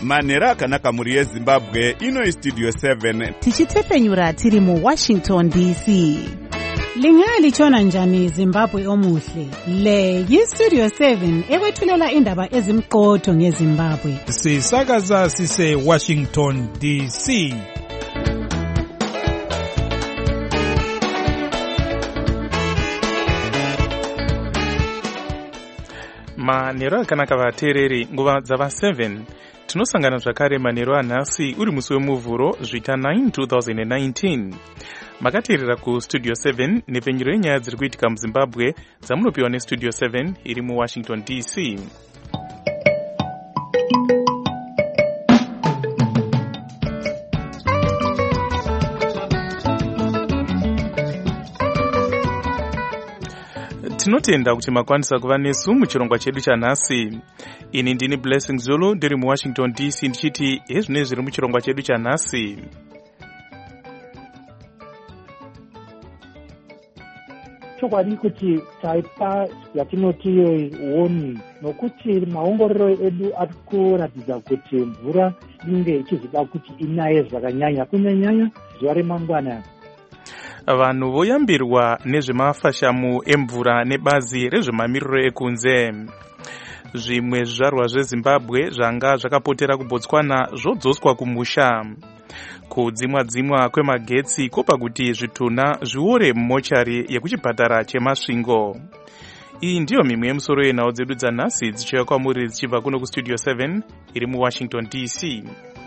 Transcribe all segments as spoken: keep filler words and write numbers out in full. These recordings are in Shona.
manhero akanaka muri yezimbabwe. Ino istudio seven tichitefenyura tiri mu Washington D C. Lingalitshona njani Zimbabwe omuhle? Le yistudio seven ekwethulela indaba ezimqotho ngeZimbabwe. Sisakaza sise Washington D C. Manhero akanaka vateereri, nguva dzava seven. Tinosangana zvakare manhero anhasi uri musi wemuvhuro zvita nine two thousand nineteen. Makateerera ku Studio seven nepfenyuro yenyaya dziri kuitika muZimbabwe dzamunopiwa neStudio seven iri muWashington D C. Tinotenda kuti makwanisa kuva nesu muchirongwa chedu chanhasi. Ini ndini Blessing Zulu ndiri muWashington D C ndichiti hezvine zviri muchirongwa chedu chanhasi. Chokwadi kuti taipa yatinoti warning nokuti maongororo edu ari kuratidza kuti mvura inge ichizoda kuti inaye zvakanyanya kunyanya zuva remangwana. Vanhu voyambirwa nezvemafashamu emvura nebazi rezvemamiriro ekunze. Zvimwe zvizvarwa zveZimbabwe zvanga zvakapotera kuBotswana zvodzoswa kumusha. Kudzimwa dzimwa kwemagetsi kopa kuti zvituna zviore mumochari yekuchipatara chemasvingo. Iyi ndiyo mimwe yemusoro yenhau dzedu dzanhasi dzichiuya kwamuri dzichibva kuno kuStudio seven iri muWashington D C.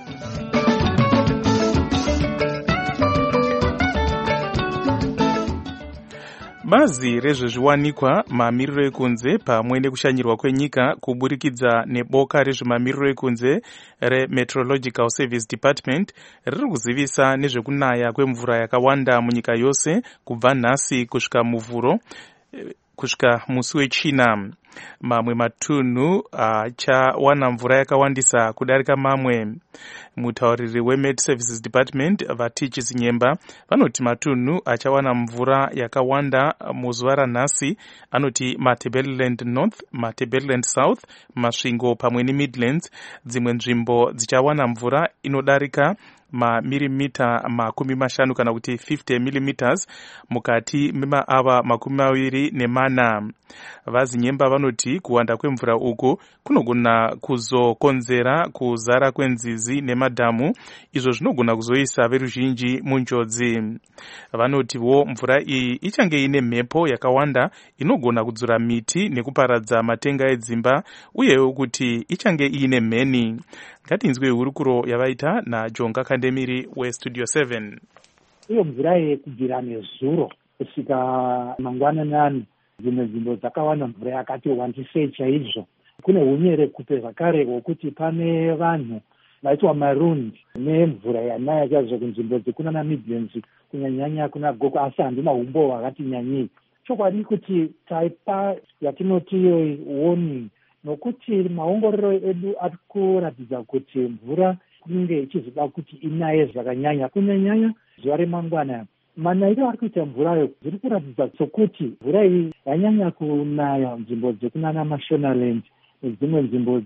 Bazi rezvezviwanikwa, mamiriro ekunze pamwe nekushanyirwa kwenyika kuburikidza neboka rezvemamiriro ekunze reMeteorological Service Department riri kuzivisa nezvekunaya kwemvura yakawanda munyika yose kubva nhasi kusvika muvhuro kusvika musi wechina. Mamwe matunhu achawana mvura yakawandisa kudarika mamwe. Mutauriri weMet Services Department Vatichi Zinyemba vanoti matunhu achawana mvura yakawanda muzuva ranhasi anoti Matabeleland North, Matabeleland South, Masvingo pamwe neMidlands. Dzimwe nzvimbo dzichawana mvura inodarika mamilimita makumi mashanu kana kuti fifty millimeters mukati memaava makumi maviri nemana. Vazinyemba vanoti kuwanda kwemvura uku kunogona kuzokonzera kuzara kwenzizi nemadhamu, izvo zvinogona kuzoisa veruzhinji munjodzi. Vanotiwo mvura iyi ichange ine mhepo yakawanda inogona kudzura miti nekuparadza matenga edzimba, uyewo kuti ichange ine mheni. Ngatinzwe hurukuro yavaita naJonga Kandemiri weStudio seven. Iyo mvura yekubvira nezuro kusvika mangwanani dzimwe nzvimbo dzakawana mvura yakati wandisei chaizvo. Kune hunyere kupe zvakare hwokuti pane vanhu vaitwa marooned nemvura yanaya chaizvo kunzvimbo dzekunana Midlands kunyanyanya kuna Goko, asi handina umbo hwakati nyanyii. Chokwadi kuti taipa yatinoti warning nokuti maongororo edu ari kuratidza kuti mvura inge ichizoda kuti inaye zvakanyanya kunyanyanya zuva remangwana. Manayiro ari kuita mvurayo zviri kuratidza sokuti mvura iyi yanyanya kunaya nzvimbo dzekunana Mashonaland nedzimwe nzvimbo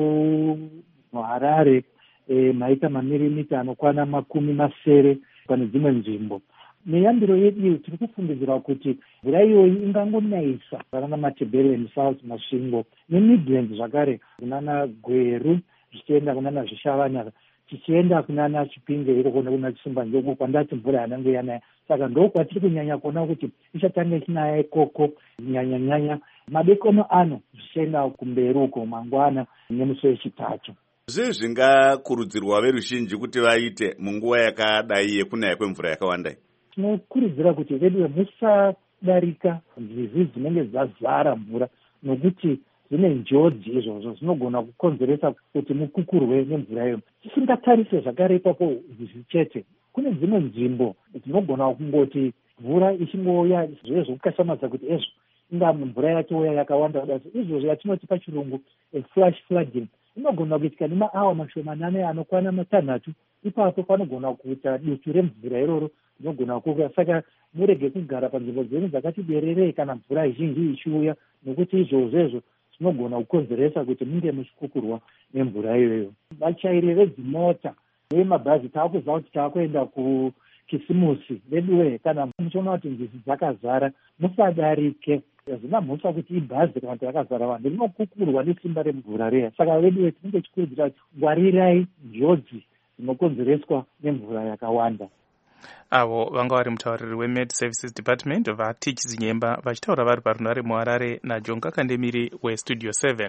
dzekuHarare e, maita mamilimita anokwana makumi masere pane dzimwe nzvimbo. Neyambiro yedu tiri kufungidzira kuti mvura iyoyi ingangonayisa kunana Matabeleland South, Masvingo neMidlands zvakare kunana Gweru zvichienda kunana Zvishavanyaka tichienda kunana Chipinge iko kuna Chisimbanjoko kwandati mvura yanenge yanaya. Saka ndokwatiri kunyanya kuona kuti ichatanga ichinaya ikoko nyanya nyanya madekono ano zvichienda kumberi uko mangwana nemusi wechitatu. Zvii zvingakurudzirwa veruzhinji kuti vaite munguva yakadai yekunaya kwemvura yakawanda? Tinokurudzira kuti vedu musadarika nzizi dzinenge dzazara mvura nokuti dzine njodzi izvozvo zvinogona kukonzeresa kuti mukukurwe nemvura iyo. Tisingatarise zvakare ipapo nzizi chete, kune dzimwe nzvimbo dzinogona kungoti mvura ichingouya zvive zvokukashamadza kuti ezvo inga mvura yatouya yakawanda kudai. Izvozvo yatinoti pachirungu flash flooding inogona kuitika nemaawa mashomanane anokwana matanhatu. Ipapo panogona kuita dutu remvura iroro rinogona kuuya. Saka murege kugara panzvimbo dzenyu dzakati bererei kana mvura zhinji ichiuya, nokuti izvozvo izvo zvinogona kukonzeresa kuti munge muchikukurwa nemvura iyoyo. Vachairi vedzimota vemabhazi taakuziva kuti taakuenda kukisimusi veduwe, kana muchiona kuti nzizi dzakazara musadarike. Hazvina mhosva kuti ibhazi kana kuti rakazara vanhu rinokukurwa nesimba remvura riya. Saka veduwe tinenge tichikurudzira kuti ngwarirai njodzi dzinokonzereswa nemvura yakawanda. Avo vanga vari mutauriri weMed Services Department vaTichi Nyemba vachitaura vari parunare muHarare naJonga Kandemiri weStudio seven.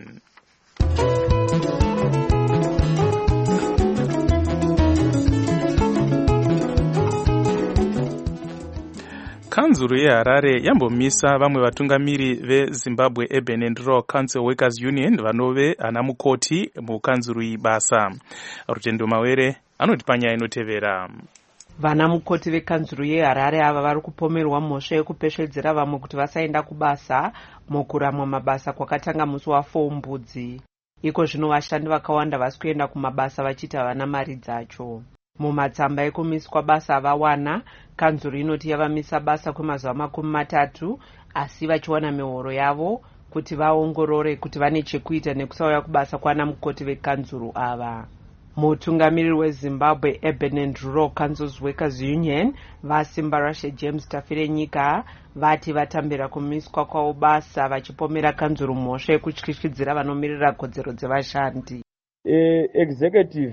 Kanzuru yeHarare yambomisa vamwe vatungamiri veZimbabwe Urban and Rural Council Workers Union vanove ana mukoti mukanzuru iyi basa. Rutendo Mawere anoti panyaya inotevera. Vana mukoti vekanzuru yeHarare ava vari kupomerwa mhosva yekupeshedzera vamwe kuti vasaenda kubasa mukuramwa mabasa kwakatanga musi waFombudzi. Iko zvino vashandi vakawanda vasi kuenda kumabasa vachiti havana mari dzacho. Mumatsamba ekumiswa basa vawana, kanzuru inoti yavamisa basa kwemazuva makumi matatu asi vachiwana mihoro yavo kuti vaongorore kuti vane chekuita nekusauya kubasa kwana mukoti vekanzuru ava. Mutungamiriri weZimbabwe Urban and Rural Councils Workers Union vaSimbarashe James Tafirenyika vati vatambira kumiswa kwavo basa vachipomera kanzuru mhosva yekutyityidzira vanomirira kodzero dzevashandi. E, executive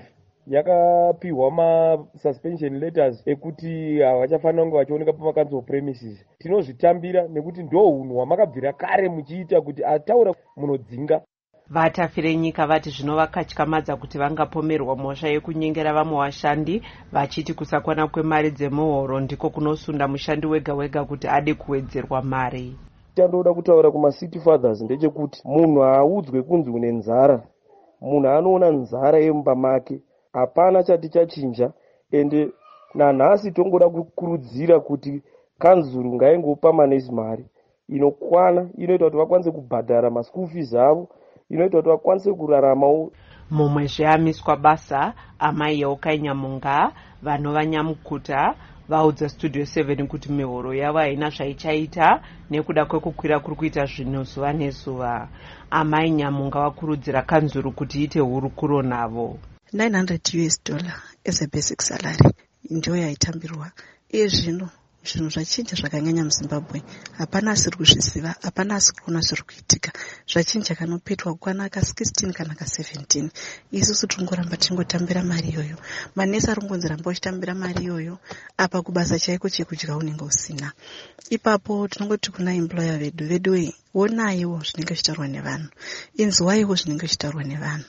yakapiwa ma suspension letters ekuti havachafanira kunge vachioneka pamakanzuru premises. Tinozvitambira nekuti ndo unhu hwamakabvira kare muchiita kuti ataura munodzinga. VaTafirenyika vati zvino vakatyamadza kuti vangapomerwa mhosva yekunyengera vamwe vashandi vachiti kusakwana kwemari dzemuhoro ndiko kunosunda mushandi wega wega kuti ade kuwedzerwa mari. Chandoda kutaura kumaCity Fathers ndechekuti munhu haudzwe kunzi une nzara, munhu anoona nzara yemumba make. Hapana chati chachinja, ende nanhasi tongoda kukurudzira kuti kanzuru ngaingopa manesi mari inokwana inoita kuti vakwanise kubhadhara maschool fees avo, inoita kuti vakwanise kuraramawo. Mumwe zveamiswa basa amai Yaukanyamunga vanova Nyamukuta vaudza Studio seven kuti mihoro yavo haina zvaichaita nekuda kwekukwira kuri kuita zvinhu zuva nezuva. Amai Nyamunga vakurudzira kanzuru kuti iite hurukuro navo. nine hundred U S dollar as a basic salary ndio yaitambirwa. Iye zvino zvinhu zvachinja zvakanyanya muZimbabwe. Hapana asiri kuzviziva, hapana asiri kuona zviri kuitika. Zvachinja kanopetwa kukwana ka sixteen kana ka seventeen. Isusu tongoramba tingotambira mari iyoyo. Manesi arongonzi ramba uchitambira mari iyoyo apa kubasa chaiko chekudya unenge usina. Ipapo tinongoti kuna employer vedu vedu onaiwo zvinenge zvichitaurwa nevanhu, inzwaiwo zvinenge zvichitaurwa nevanhu,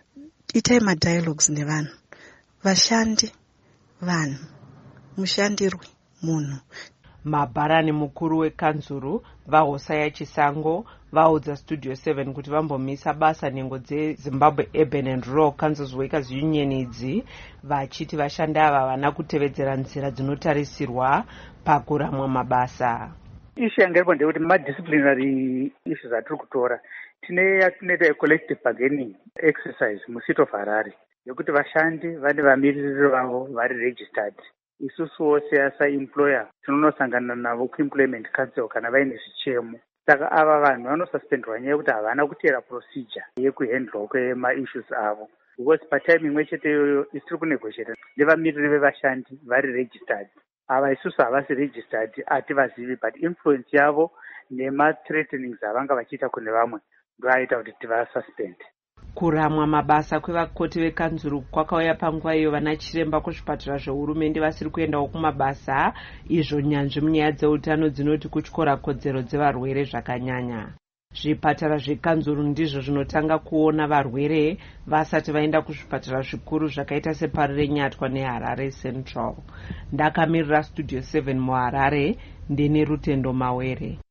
itai madialogues nevanhu, vashandi vanhu, mushandirwe munhu. Mabharani mukuru wekanzuru vaHosaya Chisango vaudza Studio seven kuti vambomisa basa nhengo dzeZimbabwe Urban and Rural Councils Workers Union idzi vachiti vashandi ava havana kutevedzera nzira dzinotarisirwa pakuramwa mabasa. Ishu yangeripo ndekuti madisciplinary issues atiri kutora tine yatinoita collective bargaining exercise muCity of Harare yekuti vashandi vane vamiriri vavo vari registered. Isusuwo seasa-employer tinonosangana navo kuemployment council kana vaine zvichemo. Saka ava vanhu vanosuspendwa nyaya yekuti havana kuteera procedure yekuhandlwa kwema-issues avo. Because patime imwe chete iyoyo isiri kunegotiata nevamiriri vevashandi vari registered. Ava isusu havasi registered hativazivi, but influence yavo nema-threatenings avanga vachiita kune vamwe ndoaita kuti tivasuspend. Kuramwa mabasa kwevakoti vekanzuru kwakauya panguva iyo vana chiremba kuzvipatara zvehurumende vasiri kuendawo kumabasa, izvo nyanzvi munyaya dzeutano dzinoti kutyora kodzero dzevarwere zvakanyanya. Zvipatara zvekanzuru ndizvo zvinotanga kuona varwere vasati vaenda kuzvipatara zvikuru zvakaita separi reNyatwa neHarare Central. Ndakamirira Studio seven muHarare ndine Rutendo Mawere.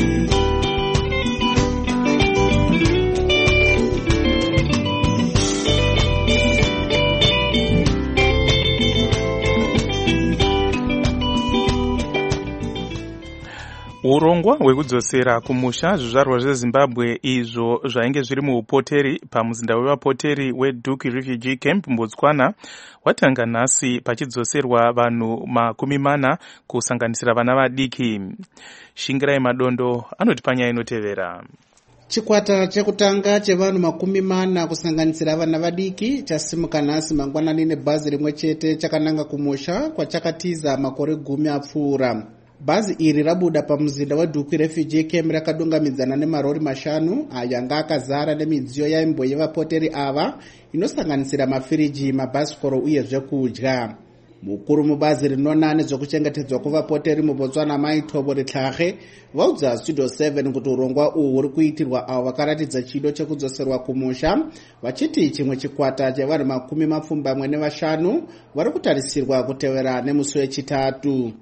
Urongwa hwekudzosera kumusha zvizvarwa zveZimbabwe izvo zvainge zviri muupoteri pamuzinda wevapoteri weDuki Refugee Camp muBotswana watanga nhasi pachidzoserwa vanhu makumi mana kusanganisira vana vadiki. Shingirai Madondo anoti panyaya inotevera. Chikwata chekutanga chevanhu makumi mana kusanganisira vana vadiki chasimuka nhasi mangwanani nebhazi rimwe chete chakananga kumusha kwachakatiza makore gumi apfuura. Bhazi iri rabuda pamuzinda weDukwi Refugee Camp rakadungamidzana nemarori mashanu ayo anga akazara nemidziyo yaimbo yevapoteri ava inosanganisira mafiriji, mabhasikoro uye zvekudya. Mukuru mubhazi rinona nezvekuchengetedzwa kwevapoteri muBotswana Mai Thobo Ritlhage vaudza Studio seven kuti urongwa uhu huri kuitirwa avo vakaratidza chido chekudzoserwa kumusha, vachiti chimwe chikwata chevanhu makumi mapfumbamwe nevashanu vari kutarisirwa kutevera nemusi wechitatu.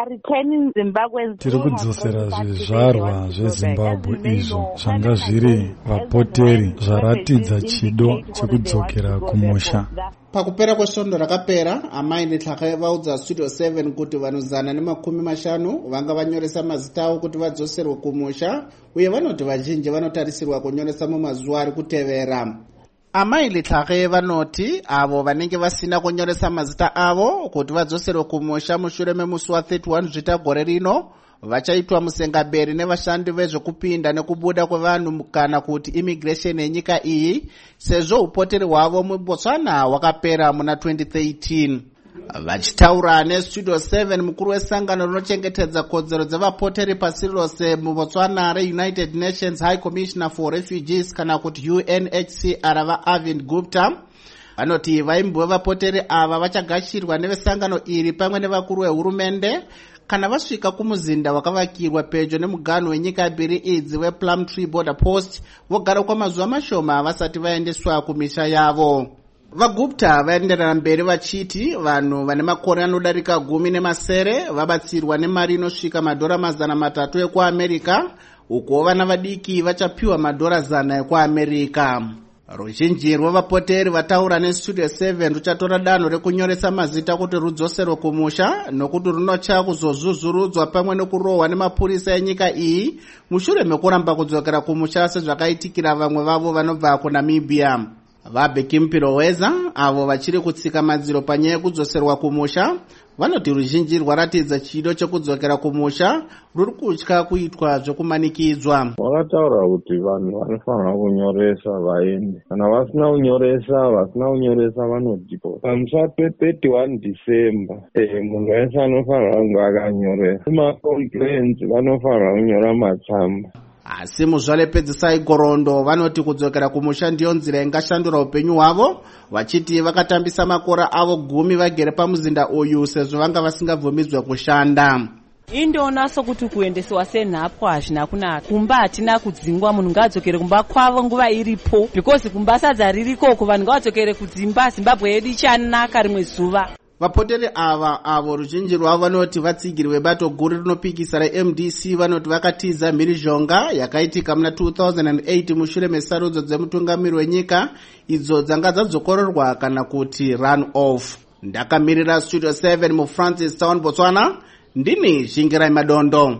Tiri kudzosera zvizvarwa zveZimbabwe izvo zvanga zviri vapoteri zvaratidza chido chekudzokera kumusha. Pakupera kwesvondo rakapera, Amai Ritlhage vaudza Studio seven kuti vanhu zana nemakumi mashanu vanga vanyoresa mazita avo kuti vadzoserwe kumusha, uye vanoti vazhinji vanotarisirwa kunyoresa mumazuva ari kutevera. Amai Ritlhage vanoti avo vanenge vasina kunyoresa mazita avo kuti vadzoserwe kumusha mushure memusi wa31 Zvita gore rino vachaitwa musengaberi nevashandi vezvekupinda nekubuda kwevanhu kana kuti immigration yenyika iyi, sezvo upoteri hwavo muBotswana hwakapera muna twenty thirteen. Vachitaura neStudio seven, mukuru wesangano rinochengetedza kodzero dzevapoteri pasi rose muBotswana reUnited Nations High Commissioner for Refugees kana kuti U N H C R vaArvind Gupta vanoti vaimbo vevapoteri ava vachagashirwa nevesangano iri pamwe nevakuru vehurumende kana vasvika kumuzinda wakavakirwa pedyo nemuganhu wenyika mbiri idzi wePlumtree Border Post vogara kwamazuva mashoma vasati vaendeswa kumisha yavo. VaGupta vaenderera mberi vachiti vanhu vane makore anodarika gumi nemasere vabatsirwa nemari inosvika madhora mazana matatu ekuAmerica, uko vana vadiki vachapiwa madhora zana ekuAmerica. Ruzhinji rwevapoteri vataura neStudio seven ruchatora danho rekunyoresa mazita kuti rudzoserwe kumusha nokuti runocha kuzozvuzvurudzwa pamwe nekurohwa nemapurisa enyika iyi mushure mekuramba kudzokera kumusha sezvakaitikira vamwe vavo vanobva kuNamibia. VaBekimpiroweza avo vachiri kutsika madziro panyaya yekudzoserwa kumusha vanoti ruzhinji rwaratidza chido chekudzokera kumusha ruri kutya kuitwa zvekumanikidzwa. Vakataura kuti vanhu vanofanira kunyoresa vaende, kana vasina kunyoresa vasina kunyoresa vanodhipo pamusi thirty-one December. Eh, munhu wese anofanira kunge akanyoresa. Macomplaints vanofanira kunyora matsamba. Asi muzvalepedzisai gorondo vanoti kudzokera kumusha ndiyo nzira ingashandura upenyu hwavo, vachiti vakatambisa makore avo gumi vagere pamuzinda uyu sezvo vanga vasingabvumidzwe kushanda. Indoona sokuti kuendeswa senhapwa hazvina kunaka. Kumba hatina kudzingwa, munhu ngadzokere kumba kwavo nguva iripo, because kumba sadza ririko, vanhu ngadzokere kudzimba. Zimbabwe yedu ichanaka rimwe zuva. Vapoteri ava avo ruzhinji rwavo vanoti vatsigirwe bato guru rinopikisa reM D C vanoti vakatiza mhirizhonga yakaitika muna two thousand eight mushure mesarudzo dzemutungamiri wenyika idzo dzanga dzadzokororwa kana kuti run off. Ndakamirira Studio seven muFrancis Town, Botswana, ndini Zhingirai Madondo.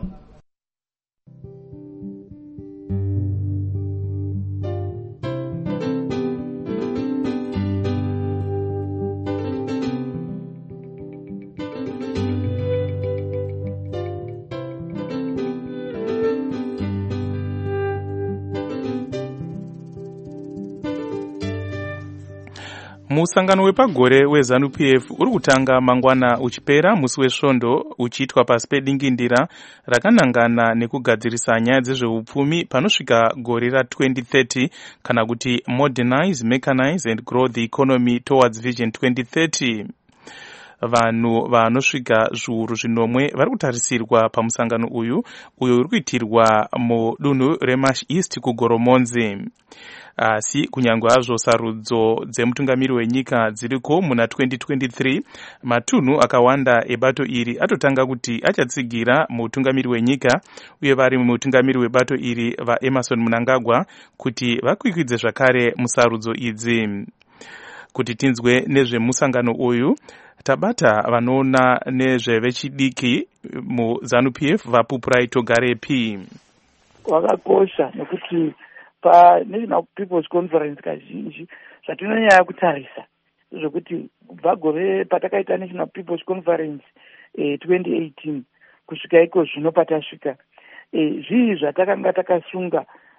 Musangano wepagore weZANU P F uri kutanga mangwana uchipera musi wesvondo uchiitwa pasi pedingindira rakanangana nekugadzirisa nyaya dzezveupfumi panosvika gore ra twenty thirty kana kuti modernize, mechanize and grow the economy towards vision twenty thirty. Vanhu vanosvika zviuru zvinomwe vari kutarisirwa pamusangano uyu uyo uri kuitirwa mudunhu reMarsh East kuGoromonzi. Asi kunyangwe hazvo sarudzo dzemutungamiri wenyika dziriko muna twenty twenty-three, matunhu akawanda ebato iri atotanga kuti achatsigira mutungamiri wenyika uye vari mutungamiri webato iri vaEmerson Mnangagwa kuti vakwikwidze zvakare musarudzo idzi. Kuti tinzwe nezvemusangano uyu tabata vanoona nezvevechidiki muZANU P F vaPupurai Togarepi. Wakakosha nekuti paNational People's Conference kazhinji zvatinonyanya kutarisa zvokuti kubva gore patakaita National People's Conference eh, twenty eighteen kusvika iko zvino patasvika eh, zvii zvatakanga takasunga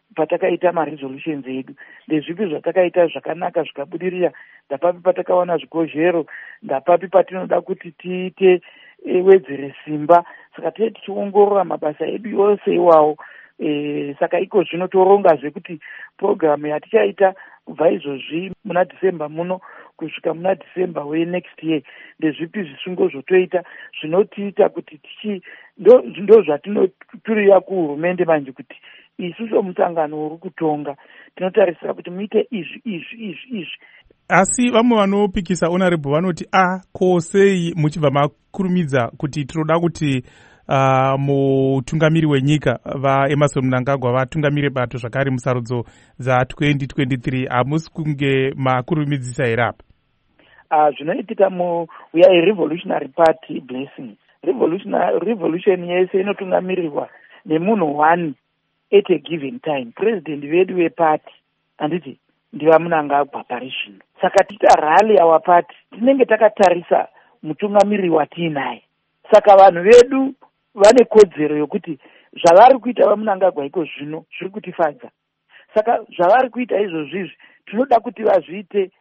patakaita maresolutions edu, ndezvipi zvatakaita zvakanaka zvikabudirira, ndapapi patakawana zvikozhero, ndapapi patinoda kuti tiite e, wedzere simba. Saka tee tichiongorora mabasa edu yose iwawo. E, saka iko zvino toronga zvekuti programu yatichaita kubva izvozvi muna December muno kusvika muna December we next year, ndezvipi zvisungo zvotoita zvinotiita kuti tichi ndo, ndo zvatinoturira kuhurumende manje kuti isusu musangano uri kutonga tinotarisira kuti muite izvi izvi izvi izvi. Asi vamwe vanopikisa honorable vanoti a ko sei muchibva makurumidza kuti tinoda kuti uh, mutungamiri wenyika vaEmmerson Mnangagwa vatungamire bato zvakare musarudzo za twenty twenty-three, hamusi kunge makurumidzisa here apa? Uh, zvinoitika mu we are a revolutionary party blessing. Revolutionary revolution yese inotungamirirwa nemunhu one at a given time. President vedu veparty anditi ndiva Mnangagwa pari zvino. Saka tita rally our party tinenge takatarisa mutungamiri watiinaye. Saka vanhu vedu vane kodzero yokuti zvavari kuita vaMnangagwa iko zvino zviri kutifadza. Saka zvavari kuita izvozvizvi tinoda kuti vazviite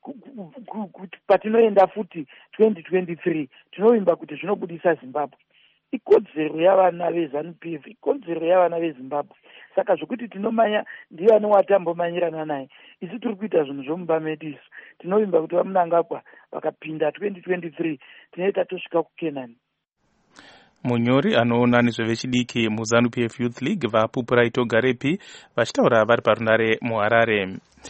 kuti patinoenda futi twenty twenty-three tinovimba kuti zvinobudisa Zimbabwe. Ikodzero yavana veZANU P F, ikodzero yavana veZimbabwe. Saka zvokuti tinomanya ndiyani watambomanyirana naye, isi tiri kuita zvinhu zvomumba medu isu. Tinovimba kuti vaMnangagwa vakapinda twenty twenty-three tinoita tosvika kuKenani. Munyori anoona nezvevechidiki muZANU P F Youth League vaPupurai Togarepi vachitaura vari parunare muHarare.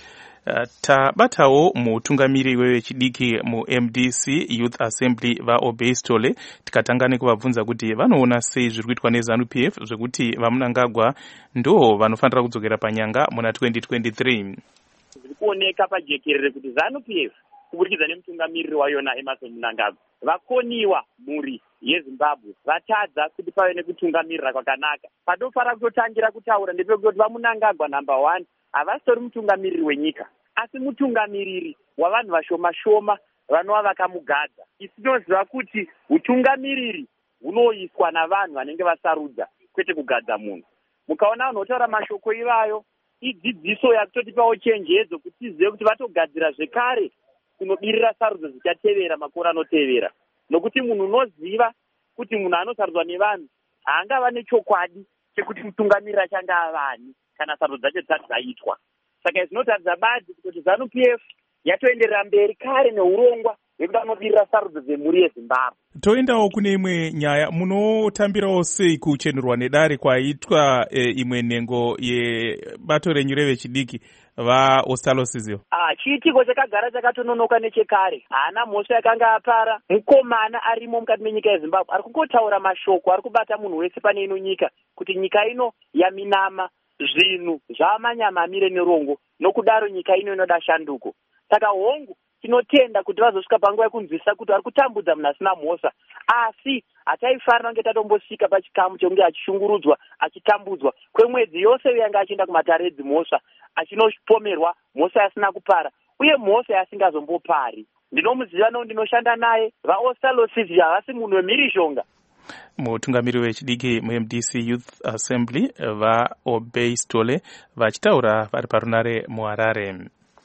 Uh, tabatawo mutungamiri wevechidiki muM D C Youth Assembly vaObey Stole tikatanga nekuvabvunza kuti vanoona sei zviri kuitwa neZANU P F zvekuti vaMnangagwa ndo vanofanira kudzokera panyanga muna twenty twenty-three. Zviri kuoneka pajekerere kuti ZANU P F kuburikidza nemutungamiriri wayona Emmerson Mnangagwa vakoniwa muri yeZimbabwe, vatadza kuti pave nekutungamirira kwakanaka. Padofara kutotangira kutaura ndepekuti vaMnangagwa number one havasitori mutungamiriri wenyika, asi mutungamiriri wavanhu vashoma shoma vanova vakamugadza. Isi tinoziva kuti utungamiriri hunoiswa navanhu vanenge vasarudza, kwete kugadza munhu. Mukaona vanhu votaura mashoko ivayo, idzidziso yakutotipawo chenjedzo kuti tizive kuti vatogadzira zvekare kunobirira sarudzo dzichatevera makore anotevera. Nokuti munhu unoziva kuti munhu anosarudzwa nevanhu haangava nechokwadi chekuti mutungamiriri achanga avani kana sarudzo dzacho dzisati dzaitwa. Saka zvinotaridza badzi kuti ZANU P F yatoenderera mberi kare neurongwa hwekuti anobirira sarudzo dzemhuri yeZimbabwe. Toendawo kune imwe nyaya, munotambirawo sei kuchenurwa nedare kwaitwa e, imwe nhengo yebato renyu revechidiki vaOstalosis? Ah, chiitiko chakagara chakatononoka nechekare. Haana mhosva yakanga apara. Mukomana arimo mukati menyika yeZimbabwe ari kungotaura mashoko, ari kubata munhu wese pane ino nyika kuti nyika ino yaminama, zvinhu zvamanyama amire nerongo, nokudaro nyika ino inoda shanduko. Saka hongu tinotenda kuti vazosvika panguva yekunzwisisa kuti ari kutambudza munhu asina mhosva, asi hataifanira kunge tatombosvika pachikamu chekunge achishungurudzwa, achitambudzwa kwemwedzi yose yanga achienda kumatare edzimhosva, achinopomerwa mhosva yasina kupara uye mhosva yasingazombopari. Ndinomuziva no ndinoshanda naye. vaOstalosis havasi munhu wemhirishonga. Mutungamiri wechidiki muM D C Youth Assembly vaObey Stole vachitaura vari parunare muHarare.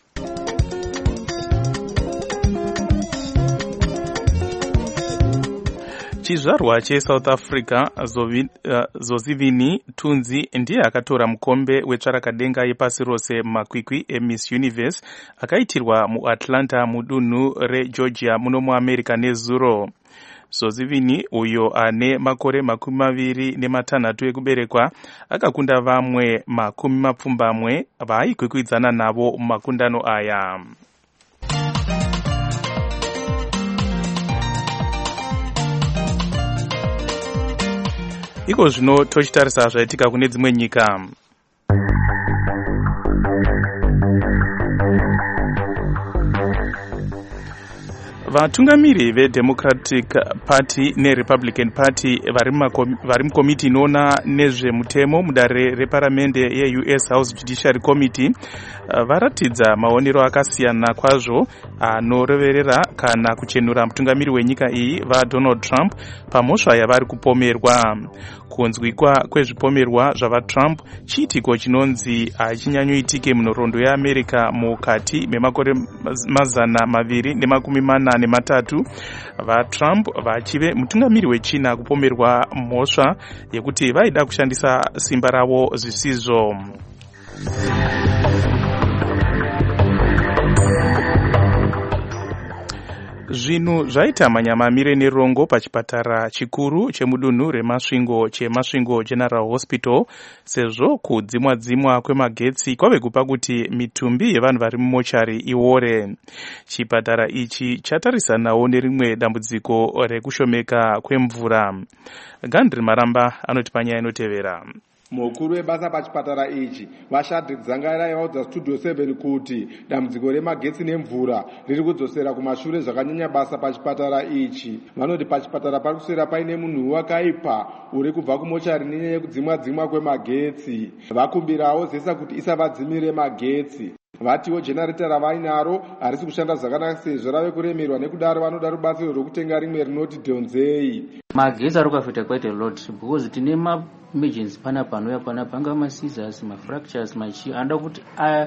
Chizvarwa cheSouth Africa Zovi, uh, Zosivini Tunzi ndiye akatora mukombe wetsvarakadenga yepasi rose makwikwi eMiss Universe akaitirwa muAtlanta mudunhu reGeorgia muno muAmerica nezuro. Zosivini uyo ane makore makumi maviri nematanhatu ekuberekwa akakunda vamwe makumi mapfumbamwe vaaikwikwidzana navo mumakundano aya. Iko zvino tochitarisa zvaitika kune dzimwe nyika. vatungamiri veDemocratic Party neRepublican Party vari mukomiti inoona nezvemutemo mudare reparamende yeU S House Judiciary Committee varatidza maonero akasiyana kwazvo anoreverera kana kuchenura mutungamiri wenyika iyi vaDonald Trump pamhosva yavari kupomerwa. Kunzwikwa kwezvipomerwa zvavaTrump chiitiko chinonzi hachinyanyoitike munhoroondo yeAmerica mukati memakore mazana maviri nemakumi mana nematatu, vaTrump vachive mutungamiri wechina kupomerwa mhosva yekuti vaida kushandisa simba ravo zvisizvo. Zvinhu zvaita manyamamire nerongo pachipatara chikuru chemudunhu remasvingo chemasvingo General Hospital sezvo kudzimwa dzimwa kwemagetsi kwave kupa kuti mitumbi yevanhu vari mumochari iore. Chipatara ichi chatarisanawo nerimwe dambudziko rekushomeka kwemvura. Gandri Maramba anoti panyaya inotevera. Mukuru webasa pachipatara ichi vaShadrack Dzangairai vaudza Studio seven kuti dambudziko remagetsi nemvura riri kudzosera kumashure zvakanyanya basa pachipatara ichi. Vanoti pachipatara pari kuswera paine munhu wakaipa uri kubva kumochari nenyaya yekudzimwa dzimwa kwemagetsi. Vakumbirawo zesa kuti isavadzimire magetsi. Vatiwo generator ravainaro harisi kushanda zvakanaka sezvo rave kuremerwa, nekudaro vanoda rubatsiro rwokutenga rimwe rinoti dhonzei. Magetsi ari kuaffecta quite a lot because tine ma emergency pana panouya pana panga ma scissors, ma fractures, machi anda kuti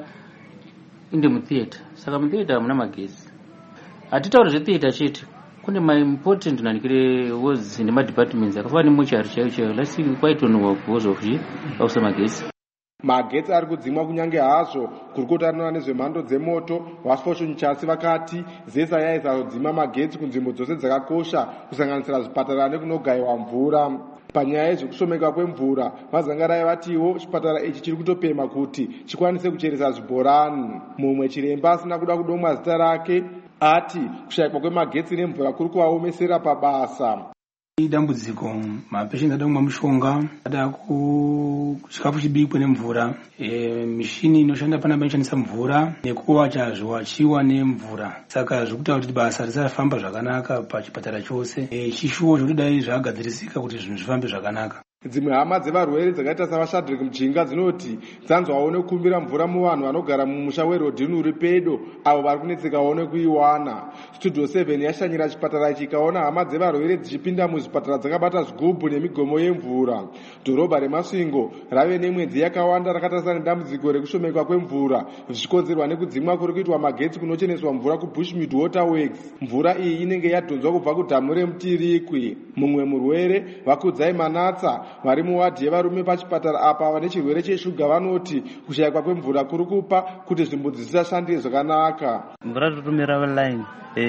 inde mutheater. Saka mutheater hamuna magetsi. Hatitauri zvetheater chete, kune ma important nanikire wards nema departments akafanana nemochari chaiyo chaiyo. Let's see quite on work because of zvi ausa magetsi. Magetsi ari kudzimwa kunyange hazvo kurikotarinwa nezvemhando dzemoto. Vasfortune Chasi vakati zesa yaisazodzima magetsi kunzvimbo dzose dzakakosha kusanganisira zvipatara nekunogayiwa mvura. Panyaya yezvekushomeka kwemvura, vaZangarai vatiwo chipatara ichi chiri kutopema kuti chikwanise kucheresa zvibhorani. Mumwe chiremba asina kuda kudomwa zita rake ati kushayikwa kwemagetsi nemvura kuri kuvaomesera pabasa. Dambudziko mapesheni ada kumwa mushonga, ada kuchikafu chibikwe nemvura, e, mishini inoshanda pana panoshandisa mvura nekuwacha zviwachiwa nemvura. Saka zvikuita kuti basa risafamba zvakanaka pachipatara chose. E, chishuwo zvekuti dai zvagadzirisika kuti zvinhu zvifambe zvakanaka. Dzimwe hama dzevarwere dzakaita savaShadrack Mjinga dzinoti dzanzwawo nekukumbira mvura muvanhu vanogara mumusha weRodhini uri pedo avo vari kunetsekawo nekuiwana. Studio seven yashanyira chipatara ichi ikaona hama dzevarwere dzichipinda muzvipatara dzakabata zvigubhu nemigomo yemvura. Dhorobha remasvingo rave nemwedzi yakawanda rakatasana nedambudziko rekushomeka kwemvura zvichikonzerwa nekudzimwa kuri kuitwa magetsi kunocheneswa mvura kuBushmead Water Works. Mvura iyi inenge yadhonzwa kubva kudhamu reMutirikwi. Mumwe murwere Vakudzai Manatsa vari muwadhi yevarume pachipatara apa vane chirwere cheshuga vanoti kushayikwa kwemvura kuri kupa kuti zvimbudzi zvisashandire zvakanaka. Mvura totomera line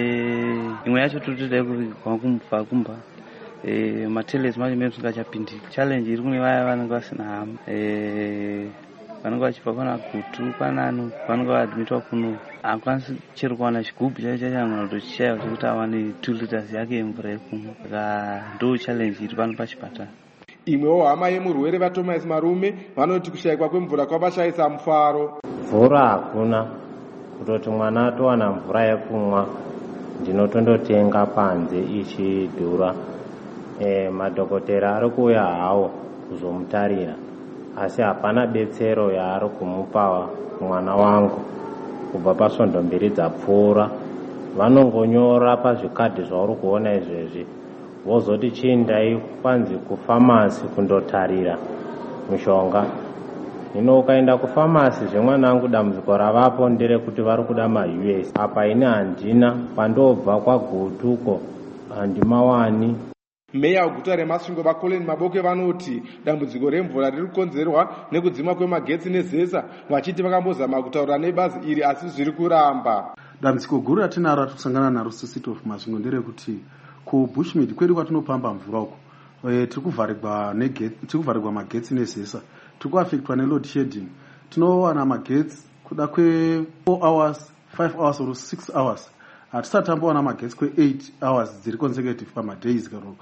eh imwe yacho totida kubva kumva kumba eh matelesi manje manje singachapindi. Challenge iri kune vaya vanenge vasina hama eh vanenge vachibva pana gutu panano vanenge vaadmitwa kuno akwanisi chero kuwana chigubhu chaicho changana kutochishaya chekuti awane two liters yake yemvura yekumwa. Saka ndo challenge iri pano pachipatara. Imwewo hama yemurwere vaThomas Marume vanoti kushayikwa kwemvura kwavashayisa mufaro. Mvura hakuna, kutoti mwana atowana mvura yekumwa ndinotondotenga panze ichidhura. E, madhokotera ari kuuya hawo kuzomutarira, asi hapana betsero yaari kumupa mwana wangu kubva pasvondo mbiri dzapfuura. Vanongonyora pazvikadhi zvauri kuona izvezvi vozoti chiindai kwanzi kufamasi kundotarira mushonga. Hino ukaenda kufamasi zvemwanangu dambudziko ravapo nderekuti vari kuda maU S. Apa ine handina, pandobva kwagutuko handimawani. Meya weguta remasvingo vaColin Maboke vanoti dambudziko remvura riri kukonzerwa nekudzima kwemagetsi nezesa, vachiti vakambozama kutaura nebazi iri asi zviri kuramba. Dambudziko guru ratinaro ratikusangana naro sisiti of Masvingo nderekuti kuBushmead kwedu kwatinopamba mvura uko e, tiri kuvharirwa negetsi, tiri kuvharirwa magetsi nezesa, tiri kuaffectwa neload shedding. Tinowana magetsi kuda kwe four hours, five hours or six hours. Hatisati tambowana magetsi kwe eight hours dziri consecutive pamadays karo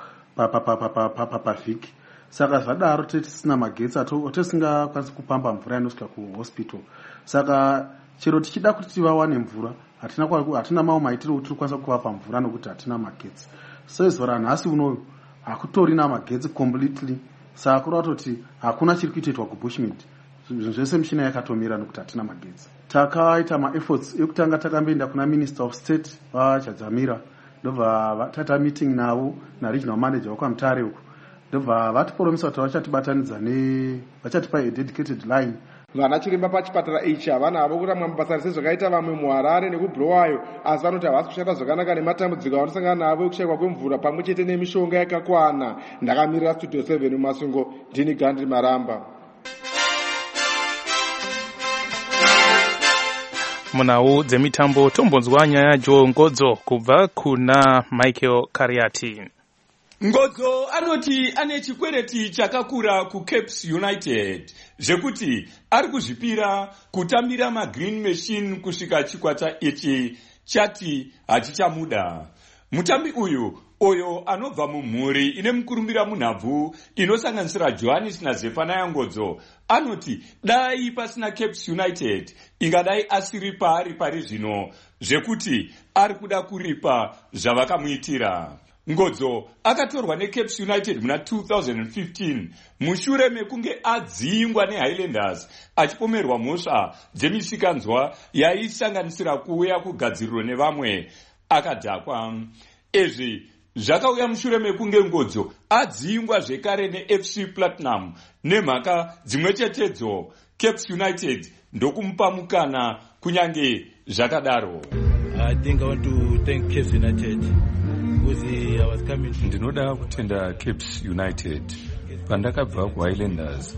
pavhiki. Saka zvadaro tisina magetsi atisingakwanisi kupamba mvura inosvika kuhospital. Saka chero tichida kuti vawane mvura hatina hatina mawo maitiro kuti tikwanisa kuvapa mvura nokuti hatina magetsi. So zuva ranhasi unoyu hakutorina magetsi completely, saka kureva kuti hakuna chiri kuitoitwa kubushmead. Zvinhu zvese mishina yakatomira nokuti hatina magetsi. Takaita maefforts ekutanga takamboenda kuna Minister of State vachadzamira, ndobva tata meeting navo naregional manager wakwamutare uko, ndobva vatipromisa kuti vachatibatanidza ne vachatipa dedicated line. Vana chiremba pachipatara ichi havana havo kuita mabasa sezvakaita vamwe muHarare nekubhurowayo, asi vanoti havasi kushanda zvakanaka nematambudziko avanosangana navo ekushaikwa kwemvura pamwe chete nemishonga yakakwana. Ndakamirira Studio seven muMasungo, ndini Gandhi Maramba. Munhau dzemitambo tombonzwa nyaya yaJoe Ngodzo kubva kuna Michael Kariati. Ngodzo anoti ane chikwereti chakakura kuCapes United zvekuti ari kuzvipira kutambira magreen machine kusvika chikwata ichi chati hachichamuda. Mutambi uyu oyo anobva mumhuri ine mukurumbira munhabvu inosanganisira Johannes naZephaniah Ngodzo anoti dai pasina Capes United ingadai asiri paari pari zvino zvekuti ari kuda kuripa zvavakamuitira. Ngodzo akatorwa neCapes United muna two thousand fifteen mushure mekunge adzingwa neHighlanders achipomerwa mhosva dzemisikanzwa yaisanganisira kuuya kugadziriro nevamwe akadhakwa. Izvi zvakauya mushure mekunge Ngodzo adzingwa zvekare neF C Platinum nemhaka dzimwe chetedzo. Capes United ndokumupa mukana kunyange zvakadaro. I think I want to thank Capes United. Ndinoda kutenda Capes United. Pandakabva kuHighlanders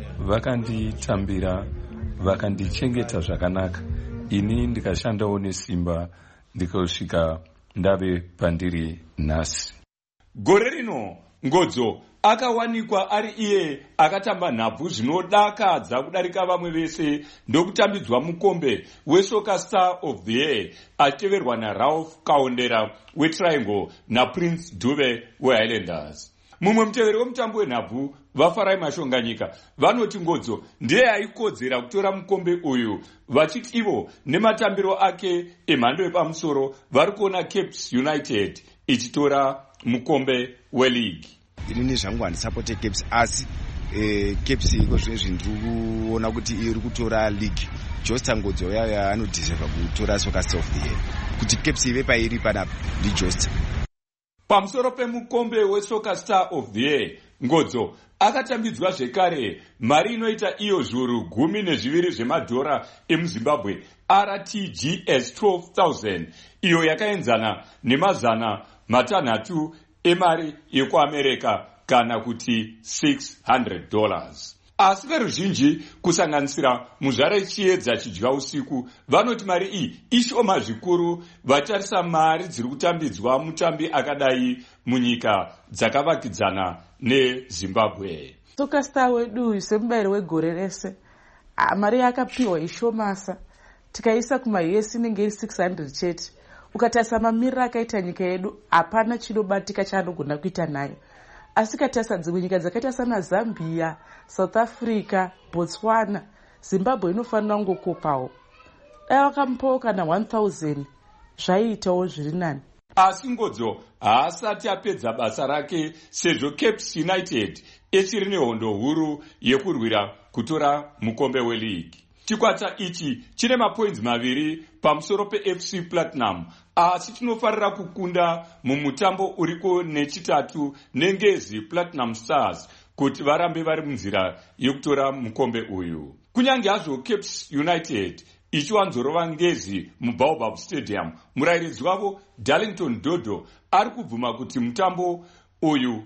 vakanditambira, vakandichengeta zvakanaka, ini ndikashandawo nesimba ndikasvika ndave pandiri nhasi. Gore rino Ngodzo akawanikwa ari iye akatamba nhabvu zvinodakadza kudarika vamwe vese ndokutambidzwa mukombe weSoccer Star of the Year achiteverwa naRalph Kaondera weTriangle naPrince Dube weHighlanders. Mumwe muteveri wemutambo wenhabvu vaFarai Mashonganyika vanoti Ngodzo ndiye aikodzera kutora mukombe uyu, vachiti ivo nematambiro ake emhando yepamusoro vari kuona Capes United ichitora mukombe weleague. Inini zvangu handisapote Capes asi eh, Capes iko zvezvi ndiri kuona kuti iri kutora league. Josta Ngodzo yayo anodhiserva kutora Soccer Star of the Year. Kuti Capes ive pairi panapa ndi Josta. Pamusoro pemukombe weSoccer Star of the Year, Ngodzo akatambidzwa zvekare mari inoita iyo zviuru gumi nezviviri zvemadhora emuZimbabwe R T G S twelve thousand, iyo yakaenzana nemazana matanhatu emari yekuAmerika kana kuti six hundred dollars. Asi veruzhinji kusanganisira muzvare chiedza chidya usiku vanoti mari iyi ishoma zvikuru vatarisa mari dziri kutambidzwa mutambi akadai munyika dzakavakidzana neZimbabwe. Soccer Star wedu semubairi wegore rese mari yakapiwa ishomasa, tikaisa kuma-U S inenge iri six hundred chete. Ukatarisa mamiriro akaita nyika yedu hapana chinobatika chaanogona kuita nayo. Asi katarisa dzimwe nyika dzakaita sana Zambia, South Africa, Botswana, Zimbabwe inofanira kungokopawo. Dai vakamupawo kana one thousand zvaiitawo zviri nani. Asi Ngodzo haasati apedza basa rake sezvo Capes United ichiri nehondo huru yekurwira kutora mukombe weleague. Chikwata ichi chine mapoints maviri pamusoro peF C Platinum, asi chinofarira kukunda mumutambo uriko nechitatu nengezi Platinum Stars kuti varambe vari munzira yekutora mukombe uyu. Kunyange hazvo Capes United ichiwanzorova ngezi muBaobab Stadium, murairidzi wavo Darlington Dodo ari kubvuma kuti mutambo uyu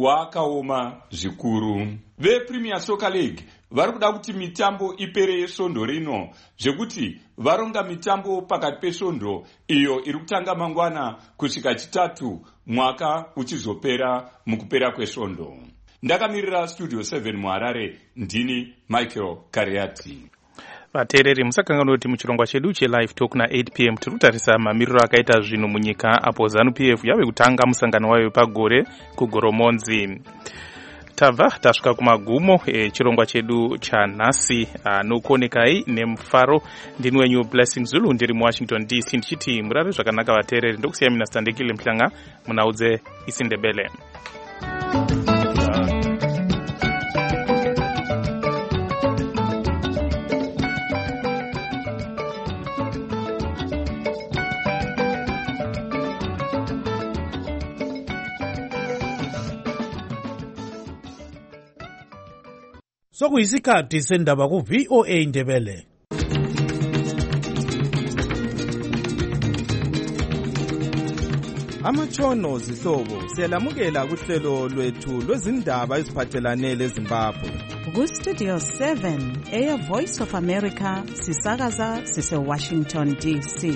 wakaoma zvikuru. VePremier Soccer League vari kuda kuti mitambo ipere yesvondo rino, zvekuti varonga mitambo pakati pesvondo iyo iri kutanga mangwana kusvika chitatu mwaka uchizopera mukupera kwesvondo. Ndakamirira Studio seven muHarare, ndini Michael Kariati. Vateereri musakanganwa kuti muchirongwa chedu chelive talk na eight p m tiri kutarisa mamiriro akaita zvinhu munyika apo ZANU P F yave kutanga musangano wayo pagore kugoromonzi. tabva tasvika kumagumo echirongwa chedu chanhasi anokuonekai nemufaro. Ndini wenyu Blessing Zulu ndiri muWashington D C ndichiti murare zvakanaka vateereri. Ndokusiya mina Standekile Mhlanga munaudze isiNdebele. Sokuyisikhathi sendaba ku V O A Ndebele. Amatshono zihlobo siyalamukela kuhlelo lwethu lwezindaba eziphathelane leZimbabwe. Ku Studio seven, Air Voice of America, sisakaza sise Washington D C.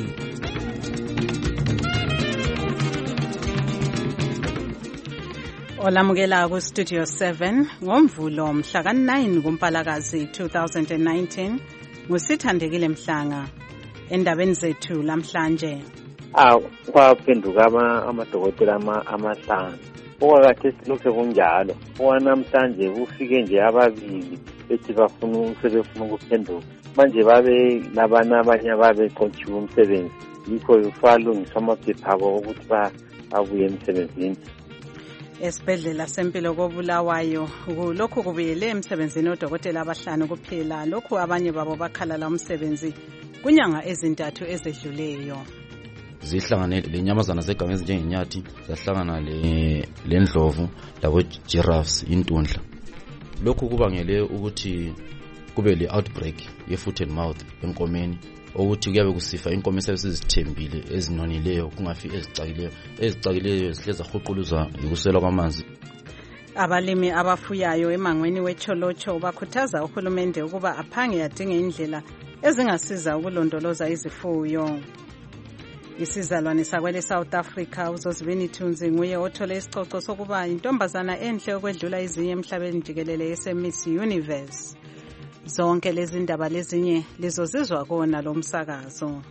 Olamukela ku Studio seven ngomvulo mhla ka nine kuMpalakazi two thousand nineteen ngusithandekile Mhlanga. Endabeni zethu lamhlanje ah kwaphenduka amadokotela amahlanu okwakade silokhe kunjalo owanamhlanje kufike nje ababili bethi bafuna sebefuna ukuphenduka manje babe labana abanye babeqotshiwe umsebenzi yikho ufalungiswa amaphepha abo ukuthi babuye emsebenzini. Esibhedlela sempilo koBulawayo lokhu kubuyele emsebenzini odokotela abahlanu kuphela, lokhu abanye babo bakhalala umsebenzi kunyanga ezintathu ezedluleyo. Zihlangane lenyamazana zeganga ezinjengenyathi, zahlangana le lendlovu labo giraffes intundla. Lokhu kubangele ukuthi kube le outbreak ye foot and mouth enkomeni, ukuthi kuyabe kusifa inkomo esezithembile ezinonileyo kungafi ezicakileyo ezicakileyo zihleza huquluza yikusela kwamanzi. Abalimi abafuyayo emangweni weCholocho bakhuthaza uhulumende ukuba aphange yadinge indlela ezingasiza ukulondoloza izifuyo. Isizalwane sakwele South Africa uZozibini Thunzi nguye othole isicoco sokuba intombazana enhle okwedlula izinye emhlabeni jikelele yeSemiss Universe. Zonke lezi ndaba lezinye lizozizwa kona lo msakazo.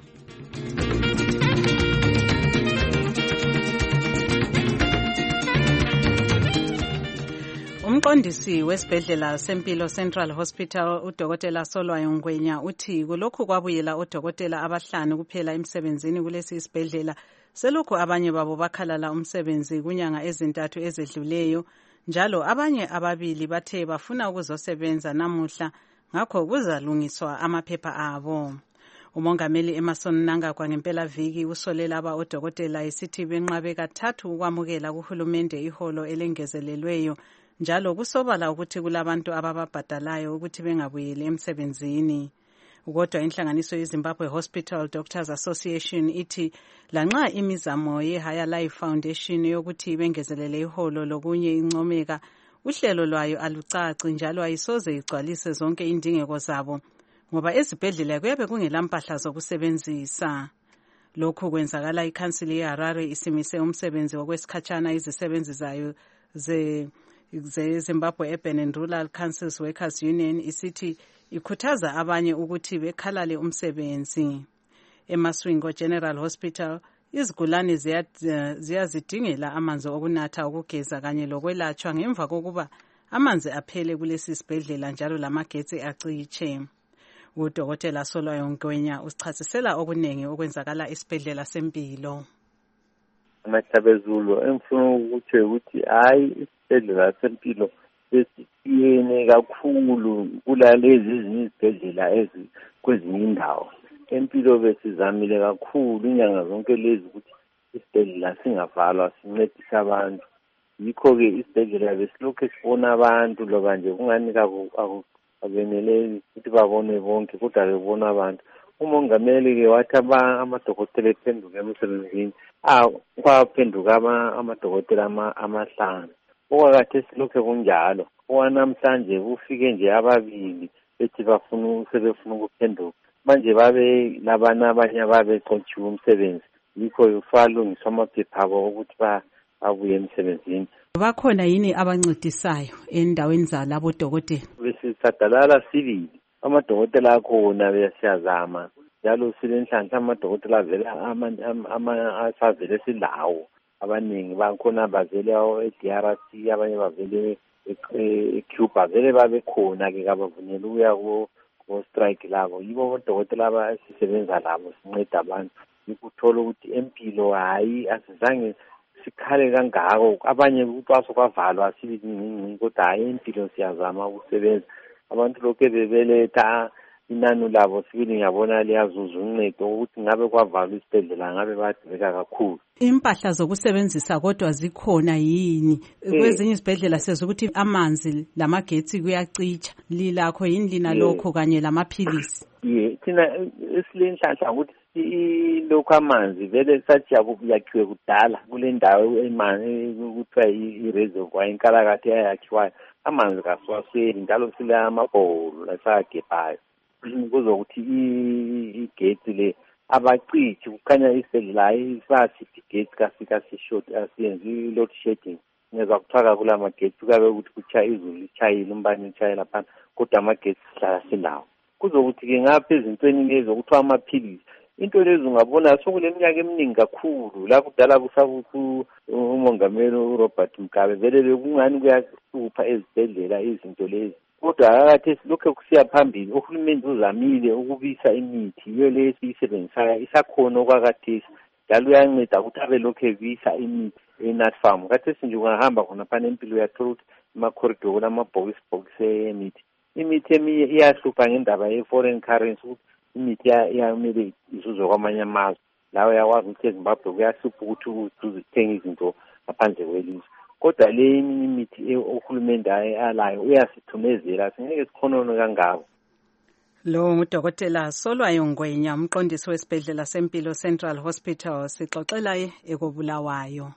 Umqondisi wesibhedlela sempilo Central Hospital uDokotela Solwayo Ngwenya uthi kulokhu kwabuyela odokotela abahlanu kuphela emsebenzini kulesi isibhedlela selokhu abanye babo bakhalala umsebenzi kunyanga ezintathu ezedluleyo, njalo abanye ababili bathe bafuna ukuzosebenza namuhla ngakho kuzalungiswa amaphepha abo. Umongameli Emerson Mnangagwa ngempela viki usolela aba odokotela isithi benqabe kathathu ukwamukela kuhulumende iholo elengezelelweyo, njalo kusobala ukuthi kulabantu abababhadalayo ukuthi bengabuyeli emsebenzini. Kodwa inhlanganiso yeZimbabwe Hospital Doctors Association ithi lanxa imizamo yeHigher Life Foundation yokuthi bengezelele iholo lokunye incomeka, uhlelo lwayo alucaci njalo ayisoze igcwalise zonke indingeko zabo ngoba ezibhedlela kuyabe kungelampahla zokusebenzisa. Lokhu kwenzakala iCouncil yeHarare isimise umsebenzi wokwesikhatshana izisebenzi zayo ze zeZimbabwe Urban and Rural Councils Workers Union isithi ikhuthaza abanye ukuthi bekhalale umsebenzi. EMaswingo General Hospital izigulane ziyazidingela amanzi okunatha, ukugeza kanye lokwelatshwa ngemva kokuba amanzi aphele kulesi sibhedlela njalo lamagetsi acitshe. UDokotela Solwayo Ngwenya usichasisela okunengi okwenzakala esibhedlela sempilo. Amahlabezulu emfuna ukuthi ukuthi hayi isibhedlela sempilo sesiyene kakhulu kulalezi ezinye izibhedlela ezi kwezinye indawo. Empilo besizamile kakhulu inyanga zonke lezi ukuthi isibhedlela singavalwa sincedise abantu. Yikho-ke isibhedlela besilokhu sibona abantu loba nje kungani abeneleli ukuthi babone bonke kodwa bebona abantu. Umongameli-ke wathi amadokotela ephenduka emsebenzini kwaphenduka amadokotela amahlanu okwakade silokhu kunjalo owanamhlanje kufike nje ababili bethi bafuna sebefuna ukuphenduka manje babe labana abanye babeqotshiwe umsebenzi yikho ufalungiswa amaphepha abo ukuthi babuye emsebenzini. Bakhona yini abancedisayo endaweni zalabo dokotela? Besisadalala sibili amadokotela akhona besiyazama njalo silenhlanhla amadokotela avela asavele silawo abaningi bakhona bavele e-D R C abanye bavele ecuba vele babekhona-ke kabavunyela ukuya ko-strike labo. Yibo odokotela abasisebenza labo sinceda abantu. Ukuthola ukuthi empilo hayi asizange sikhale kangako. Abanye ukwaso kwavalwa sibizincinci kodwa hayi empilo siyazama ukusebenza. Abantu lokhu bebeletha inani labo sibili ngiyabona liyazuza uncedo ukuthi ngabe kwavalwa isibhedlela ngabe badibeka kakhulu. Impahla zokusebenzisa kodwa zikhona yini? Kwezinye izibhedlela sezwe ukuthi amanzi lamagetsi kuyacitsha. Lilakho yini lina lokho kanye lamaphilisi? Ye thina esilenhlanhla ukuthi lokho amanzi vele sathi yakhiwe kudala kule ndawo emanzi kuthiwa i-reservoir inkalakatha eyakhiwayo. Amanzi kasiwasweli njalo sile amabholo lasagebhayo. Kuzokuthi igate le abacithi kukhanya isibhedlela isasithi gate kasika sishort asiyenzi load shedding. Ngezwa kuthiwa kula magate kukabe ukuthi kuchaya izulu lichayile umbani lichayela lapha kodwa amagate sihlala silawo. Kuzokuthi-ke ngapha ezintweni lezo kuthiwa amaphilisi. Into lezi ungabona sokuleminyaka eminingi kakhulu la kudala kusabuthi umongameli uRobert Mugabe vele bekungani kuyahlupha ezibhedlela izinto lezi. Kodwa akathe lokho kusiya phambili uhulumeni uzamile ukubisa imithi iyo le esiyisebenzisayo isakhona okwakathesi njalo uyanceda ukuthi abe lokho ebisa imithi eNatfarm. Kathesi nje ungahamba khona phana empilo uyathola ukuthi ama-corridor amabhokisi bhokisi emithi. Imithi eminye iyahlupha ngendaba ye-foreign currency ukuthi imithi iyamele izuzwe kwamanye amazwe. Lawo yakwazi ukuthi eZimbabwe kuyahlupha ukuthi uzithenge izinto ngaphandle kwelizwe. Kodwa le imithi uhulumende alayo uyasithumezela singeke sikhonone kangako. Lo ngudokotela Solwayo Ngwenya umqondisi wesibhedlela sempilo Central Hospital sixoxela ekobulawayo.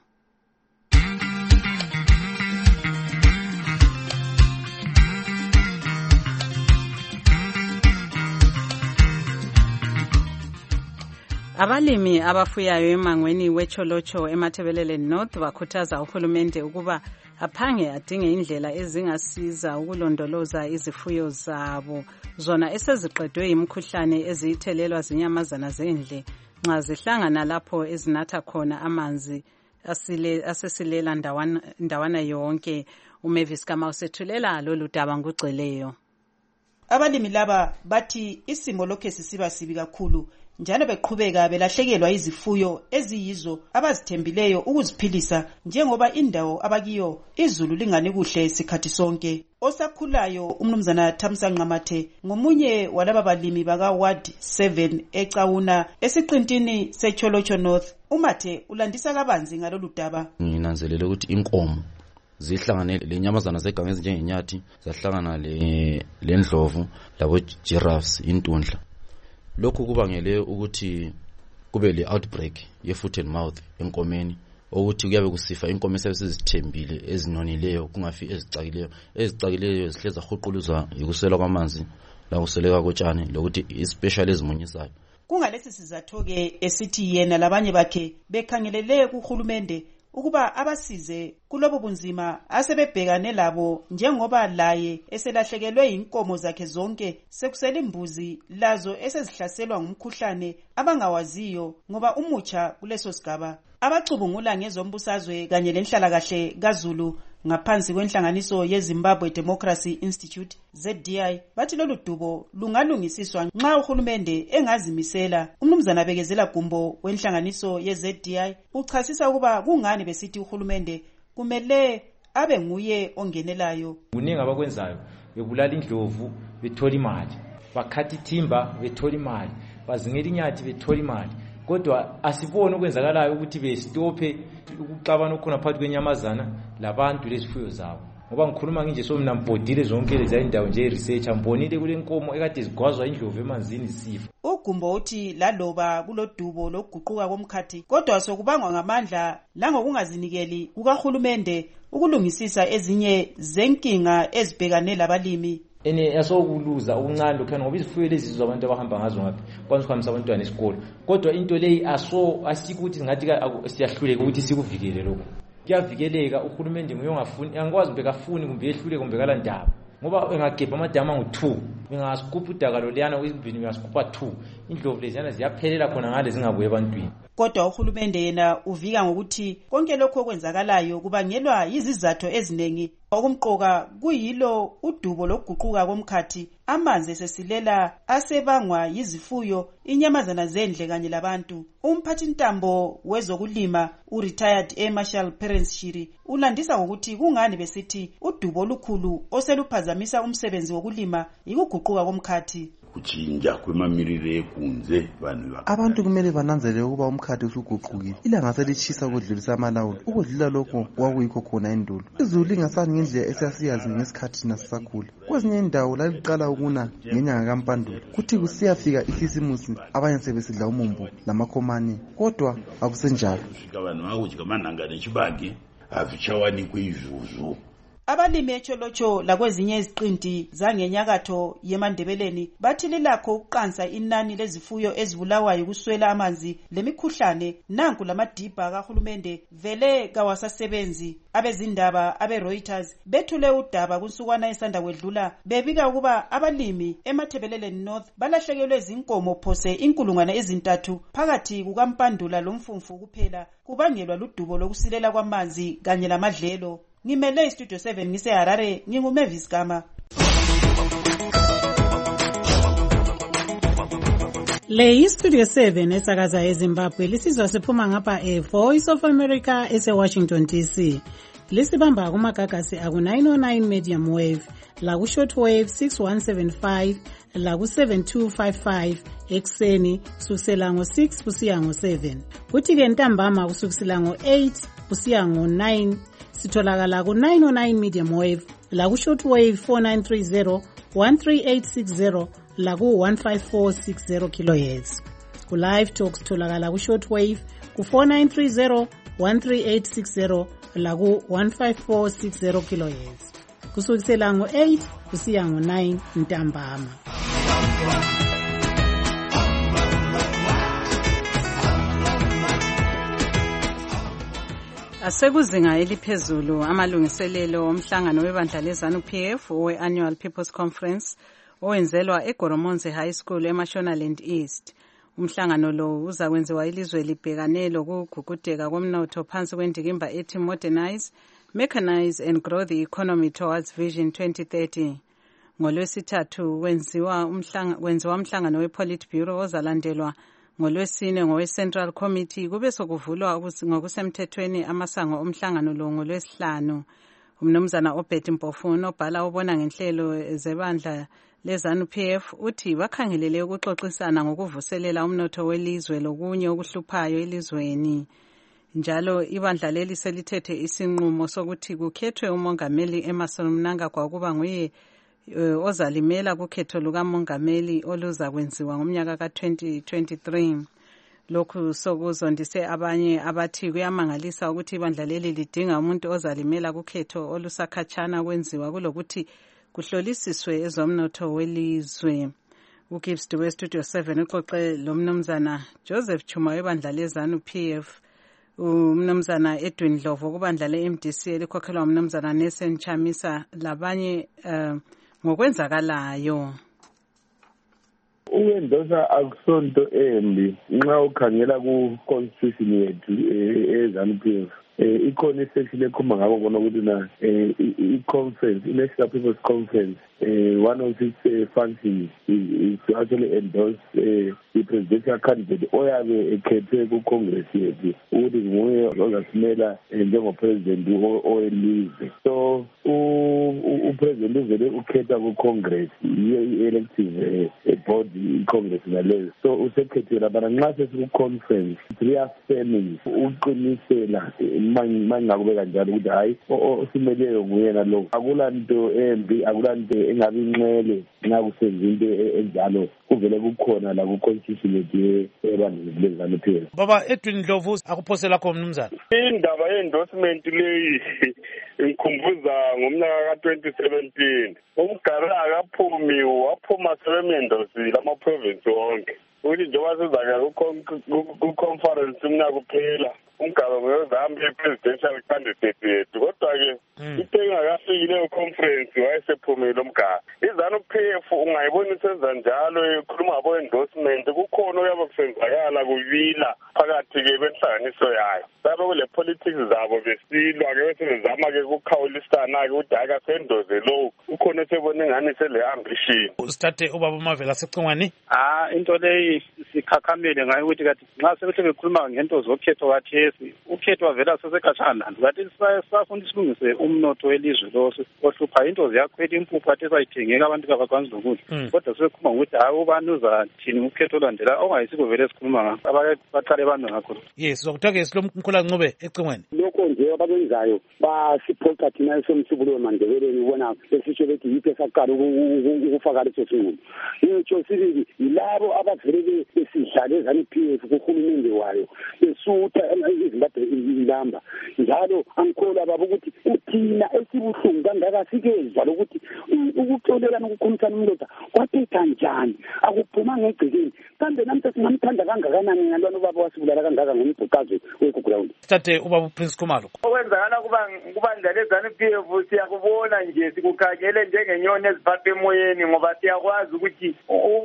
Abalimi abafuyayo emangweni wecholocho eMathebelele North bakhuthaza uhulumende ukuba aphange adinge indlela ezingasiza ukulondoloza izifuyo zabo zona eseziqedwe imikhuhlane ezithelelwa zinyamazana zendle nxa zihlangana lapho ezinatha khona amanzi asile asesilela ndawana ndawana yonke. uMavis Kamau sethulela lolu daba ngugceleyo. Abalimi laba bathi isimo lokho sisiba sibi kakhulu njalo beqhubeka belahlekelwa izifuyo eziyizo abazithembileyo ukuziphilisa njengoba indawo abakiyo izulu lingani kuhle sikhathi sonke. Osakhulayo umnumzana Thamsanqa Mathe ngomunye walaba balimi baka Ward seven eCawuna esiqintini seCholocho North. uMathe ulandisa kabanzi ngalolu daba. Nginanzelele ukuthi inkomo zihlangane lenyamazana zeganga ezinjengenyathi zahlangana le lendlovu labo giraffes intundla. Lokhu kubangele ukuthi kube le outbreak ye foot and mouth enkomeni ukuthi kuyabe kusifa inkomo esezithembile ezinonileyo kungafi ezicakileyo ezicakileyo zihleza huquluzwa yikusela kwamanzi la kuseleka kotshani lokuthi especially ezimunyisayo. Kungalesi sizatho ke esithi yena labanye bakhe bekhangelele kuhulumende ukuba abasize kulobo bunzima asebebhekane labo njengoba laye eselahlekelwe inkomo zakhe zonke sekusela imbuzi lazo esezihlaselwa ngumkhuhlane abangawaziyo ngoba umutsha kuleso sigaba. Abacubungula ngezombusazwe kanye lenhlalakahle kaZulu ngaphansi kwenhlanganiso yeZimbabwe Democracy Institute Z D I bathi lolu dubo lungalungisiswa nxa uhulumende engazimisela. Umnumzana Bekezela Gumbo wenhlanganiso yeZ D I uchasisa ukuba kungani besithi uhulumende kumele abe nguye ongenelayo. Kuningi abakwenzayo bebulala indlovu bethola imali, bakhathi thimba bethola imali, bazingela inyathi bethola imali. Kodwa asibone okwenzakalayo ukuthi bestophe ukuxabana khona phakathi kwenyamazana labantu lezifuyo zabo. Ngoba ngikhuluma nginje so mina mbodile zonke lezi indawo nje research ambonile kule nkomo ekade zigwazwa indlovu emanzini sifa. uGumbo uthi laloba kulodubo lokuguquka komkhathi kodwa sokubangwa ngamandla langokungazinikeli kukaHulumende ukulungisisa ezinye zenkinga ezibhekane labalimi. Ene asokuluza okuncane lokho ngoba izifuyo lezi zizwa abantu abahamba ngazo ngaphi kwanza kuhambisa abantwana esikole. Kodwa into leyi aso asikuthi ngathi siyahluleka ukuthi sikuvikele lokho. Kuyavikeleka uhulumende nguyongafuni angikwazi bekafuni kumbe ehlule kumbe kala ndaba ngoba engagebha amadama angu-two bengasikupha udakalo liyana kwesibini bengasikupha two indlovu leziyana ziyaphelela khona ngale zingabuye ebantwini. Kodwa uhulumende yena uvika ngokuthi konke lokho okwenzakalayo kubangelwa yizizathu eziningi, okumqoka kuyilo udubo lokuguquka komkhathi, amanzi esesilela asebangwa yizifuyo, inyamazana zendle kanye labantu. Umphathintambo wezokulima u-retired Air Marshal Perence Shiri ulandisa ngokuthi kungani besithi udubo olukhulu oseluphazamisa umsebenzi wokulima yikuguquka komkhathi. Kuchinja kwemamirire ekunze vanhu abantu kumele bananzelele ukuba umkhathi usuguqukile. Ilanga selitshisa ukudlulisa amalawulo, ukudlula lokho kwakuyikho khona endulo. Izulu lingasani ngendlela esasiyazi ngesikhathi nasisakhula. Kwezinye indawo laliqala ukuna ngenyanga kaMpandula, kuthi kusiyafika ikhisimusi abanye sebesidla umumbu lamakhomane, kodwa akusenjalo. Fika vanhu vakudya manhanga nechibage hazvichawanikwa izvozvo. Abalimi echolocho lakwezinye iziqinti zangenyakatho yemandebeleni bathi lilakho ukuqansa inani lezifuyo ezibulawayo kuswela amanzi lemikhuhlane. Nanku lamadibha kahulumende vele kawasasebenzi. Abezindaba abe-Reuters bethule udaba kunsukwana esanda kwedlula bebika ukuba abalimi emathebeleleni North balahlekelwe zinkomo phose inkulungwane ezintathu phakathi kukaMpandula lomfumfu kuphela, kubangelwa ludubo lokusilela kwamanzi kanye lamadlelo. Ngimele istudio seven ngise Harare, nginguMavis Gama. Le istudio seven esakaza eZimbabwe lisizwa siphuma ngapha e-Voice of America ese-Washington D C. Lisibamba kumagagasi aku nine oh nine medium wave, laku short wave six one seven five, laku seven two five five ekseni kusukela ngo six kusiya ngo seven. Kuthi ke ntambama kusukela ngo eight kusiya ngo nine. Sitholakala ku nine oh nine medium wave, laku short wave four nine three zero, one three eight six zero, laku one five four six zero kilohertz. Ku live talks sitholakala ku short wave ku four nine three zero, one three eight six zero, laku one five four six zero kilohertz. Kusukela ngo eight kusiya ngo nine ntambama. Asekuzinga eliphezulu amalungiselelo omhlangano webandla leZANU-P F we-Annual People's Conference owenzelwa eGoromonzi High School eMashonaland East. Umhlangano lo uzakwenziwa ilizwe libhekane lokugugudeka komnotho phansi kwendikimba ethi Modernize, Mechanize and Grow the Economy Towards Vision twenty thirty. NgoLwesithathu wenziwa umhlangano wenziwa umhlangano wePolitburo ozalandelwa ngoLwesine ngowe-Central Committee, kube sokuvulwa ngokusemthethweni amasango omhlangano lo ngoLwesihlanu. Umnumzana Obed Mpofu obhala ubona ngenhlelo zebandla leZANU-P F uthi bakhangelele ukuxoxisana ngokuvuselela umnotho welizwe lokunye okuhluphayo elizweni. Njalo ibandla leli selithethe isinqumo sokuthi kukhethwe umongameli Emmerson Mnangagwa kuba nguye Uh, ozalimela kukhetho lukamongameli oluza kwenziwa ngomnyaka ka twenty twenty-three. Lokhu sokuzondise abanye abathi kuyamangalisa ukuthi ibandla leli lidinga umuntu ozalimela kukhetho olusakhatshana kwenziwa kulokuthi kuhlolisiswe ezomnotho welizwe. uGibbs we Studio seven uxoxe lomnumzana Joseph Chuma webandla leZANU-P F, umnumzana Edwin Dlovo kubandla le-M D C elikhokhelwa umnumzana Nelson Chamisa labanye uh, ngokwenzakalayo. Uwendosa akusonto embi nxa ukhangela ku constitution yethu eZANU-P F. Eh ikhona isection ekhuluma ngabo bona ukuthi na i-conference, i-National People's Conference, eh one of its uh, functions is, is to actually endorse uh, the presidential candidate oyabe ekhethwe ku Congress yethu ukuthi nguye ozasimela njengopresident oyelizwe. So upresident uvele ukhetha ku Congress, i-elective board i-Congress naleyo. So usekhethwe labana nxa sesiku conference reaffirming uqinisela manje kanjalo ukuthi hayi osimeleyo nguyena lo. Akulanto embi, akulanto engabe inxele nxa kusenza into enjalo kuvele kukhona la ku constitution yethu ebandla leZANU-P F. Baba Edwin Dlovu akuphosela khona mnumzana. Indaba ye-endorsement leyi ngikhumbuza ngomnyaka ka twenty seventeen. Umgara akaphumi waphuma sebemendosile ama-province wonke. Uthi njengoba sizake ku-conference umnyaka kuphela umgaba nguyozami i-presidential candidate yethu kodwa-ke ithe ingakafiki leyo conference wayesephumile umgaba. iZANU-P F ungayibona isenza njalo ikhuluma ngabo-endorsement kukhona okuyabe kusenzakala kubila phakathi-ke benhlanganiso yayo. Sabe kule politics zabo besilwa-ke bese bezama-ke ukukhawulisana-ke ukuthi hayi kasendoze lowo ukhona esebona ingani sele-ambition. Sithathe ubaba uMavela asecingweni. Ah into leyi sikhakhamele ngayo ukuthi kathi nxa sebethe bekhuluma ngento zokhetho kathesi ukhetho wavela sesekhatshana kanti safuna isilungise umnotho welizwe loso ohlupha into ziyakhwela impuphu athi sayithengeka abantu kabakwanzi lokudla kodwa sebekhuluma ngokuthi hayi ubani uzathini ukhetho olandela ongayisiko vele sikhuluma ngakho abaqale bantu ngakho. Yes sizokuthoke silomkhulu Ncube ecingweni. Lokho nje abakwenzayo basiphoqa thina esomsubulo wemandebeleni ubona esitsho bethi yiphi esaqala ukufaka leso sinqumo. Ngitsho sibili yilabo abavele besidlala eZANU-P F kuhulumende wayo besutha izimbabwe ilamba njalo angikholwa baba ukuthi uthina esibuhlungu kangaka sikezwa lokuthi ukuxolelana ukukhomisana umlotha kwathetha njani akuphuma ngegcikeni kambe namhla singamthanda kangakanani ngalwana ubaba wasibulala kangaka ngombhuqazo wekuground. Sithathe ubaba uPrince Khumalo. Okwenzakala kuba kubandla leZANU-P F siyakubona nje sikukhangele njengenyoni eziphathe emoyeni ngoba siyakwazi ukuthi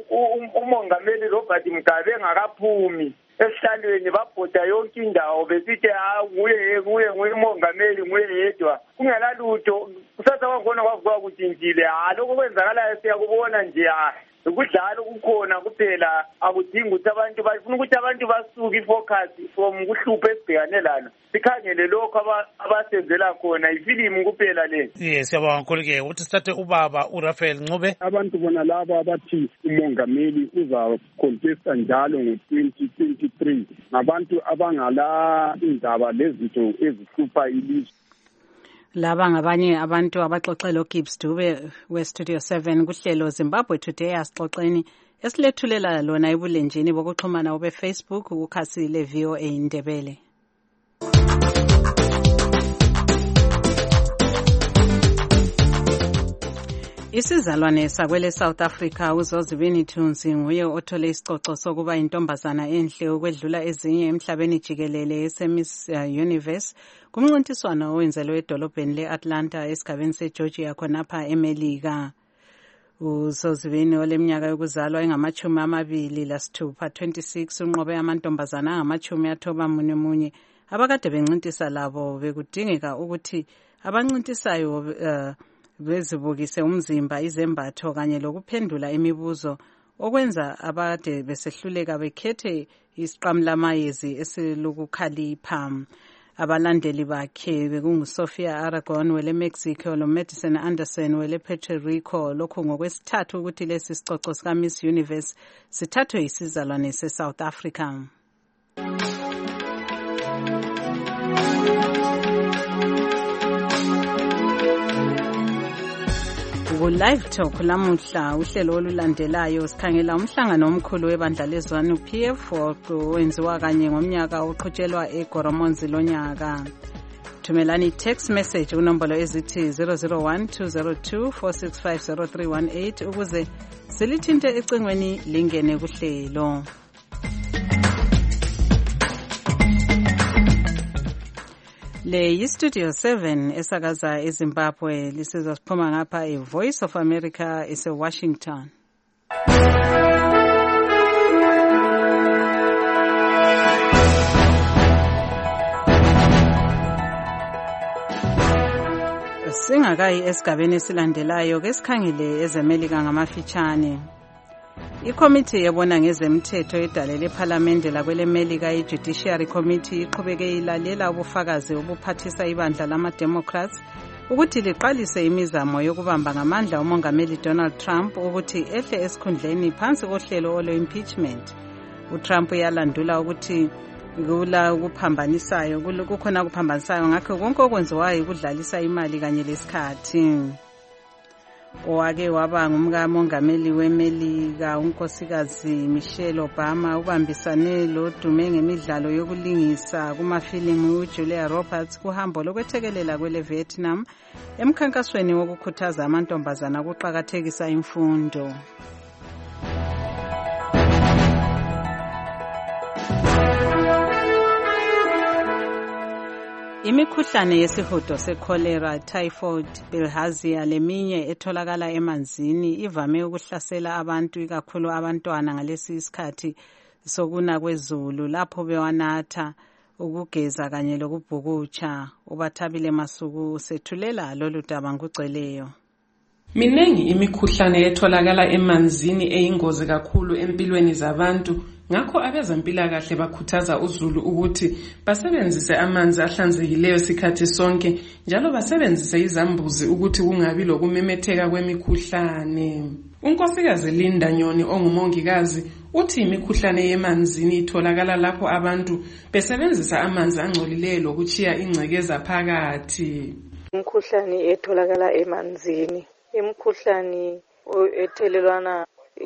umongameli Robert Mugabe engakaphumi esihlalweni babhoda yonke indawo besithi ha nguye nguye ngumongameli nguye yedwa kungelalutho kusasa kwakhona kwavuka kutshintshile ha lokho kwenzakalayo siyakubona nje ha ukudlala ukukhona kuphela akudingi ukuthi abantu bafuna ukuthi abantu basuke ifocus from kuhlupha esibhekane lalo sikhangele lokho abasenzela khona ifilimu kuphela le. Yes siyabonga kakhulu-ke ukuthi sithathe ubaba uRafael Ncube. Abantu bona laba abathi umongameli uza contesta njalo ngo-twenty twenty-three ngabantu abangala indaba lezinto ezihlupha ilizwe. Laba ngabanye abantu abaxoxela uGibbs Dube weStudio seven kuhlelo Zimbabwe Today asixoxeni esilethulela lona ebulenjini bokuxhumana obe Facebook ukhasi le V O A Ndebele. Isizalwane sakwele South Africa uZozibini Thunzi nguye othole isicoco sokuba intombazana enhle ukwedlula ezinye emhlabeni jikelele eseMiss Universe kumncintiswano owenzelwe edolobheni leAtlanta esigabeni seGeorgia khonapha eMelika. uZozibini oleminyaka yokuzalwa engamachumi amabili lasithupha twenty-six unqobe amantombazana angamachumi athoba munye munye abakade bencintisa labo bekudingeka ukuthi abancintisayo uh, bezibukise umzimba izembatho kanye lokuphendula imibuzo okwenza abade besehluleka bekhethe isiqamlamayezi esilokukhalipha. Abalandeli bakhe bekunguSophia Aragon wele Mexico lo Madison Anderson wele Puerto Rico lokho ngokwesithathu ukuthi lesi sicoco sika Miss Universe sithathwe isizalwane seSouth Africa. Live Talk lamuhla uhlelo olulandelayo sikhangela umhlangano omkhulu webandla leZANU-P F owenziwa kanye ngomnyaka oqhutshelwa eGoromonzi lonyaka. Thumelani text message unombolo ezithi zero zero one two zero two four six five zero three one eight ukuze silithinte ecingweni lingene kuhlelo. Le yiStudio seven esakaza eZimbabwe lisizwa siphuma ngapha eVoice of America eseWashington. Singakayi esigabeni esilandelayo ke sikhangele ezemelika ngamafitshane. Ikomiti yebona ngezemthetho edalele eParliament lakwele Melika iJudiciary Committee iqhubeke ilalela ubufakazi obuphathisa ibandla lama-Democrats ukuthi liqalise imizamo yokubamba ngamandla umongameli Donald Trump ukuthi ehle esikhundleni phansi kohlelo olo-impeachment. uTrump uyalandula ukuthi kula ukuphambanisayo kukhona ukuphambanisayo ngakho konke okwenziwayo ukudlalisa imali kanye lesikhathi. Owake waba ngumkamongameli weMelika unkosikazi Michelle Obama ubambisane lodume ngemidlalo yokulingisa kumafilimu uJulia Roberts kuhambo lokwethekelela kwele Vietnam emkhankasweni wokukhuthaza amantombazana ukuqhakathekisa imfundo. Imikhuhlane yesihudo secholera, typhoid, bilharzia leminye etholakala emanzini ivame ukuhlasela abantu ikakhulu abantwana ngalesi isikhathi sokuna kwezulu lapho bewanatha ukugeza kanye lokubhukutsha. Ubathabile Masuku sethulela lolu daba ngugcweleyo. Minengi imikhuhlane etholakala emanzini eyingozi kakhulu empilweni zabantu. Ngakho abezempilakahle bakhuthaza uzulu ukuthi basebenzise amanzi ahlanzekileyo sikhathi sonke njalo basebenzise izambuzi ukuthi kungabi lokumemetheka kwemikhuhlane. Unkosikazi Linda Nyoni ongumongikazi uthi imikhuhlane yemanzini itholakala lapho abantu besebenzisa amanzi angcolileyo lokuchiya ingcekeza phakathi. Imikhuhlane etholakala emanzini, imikhuhlane ethelelwana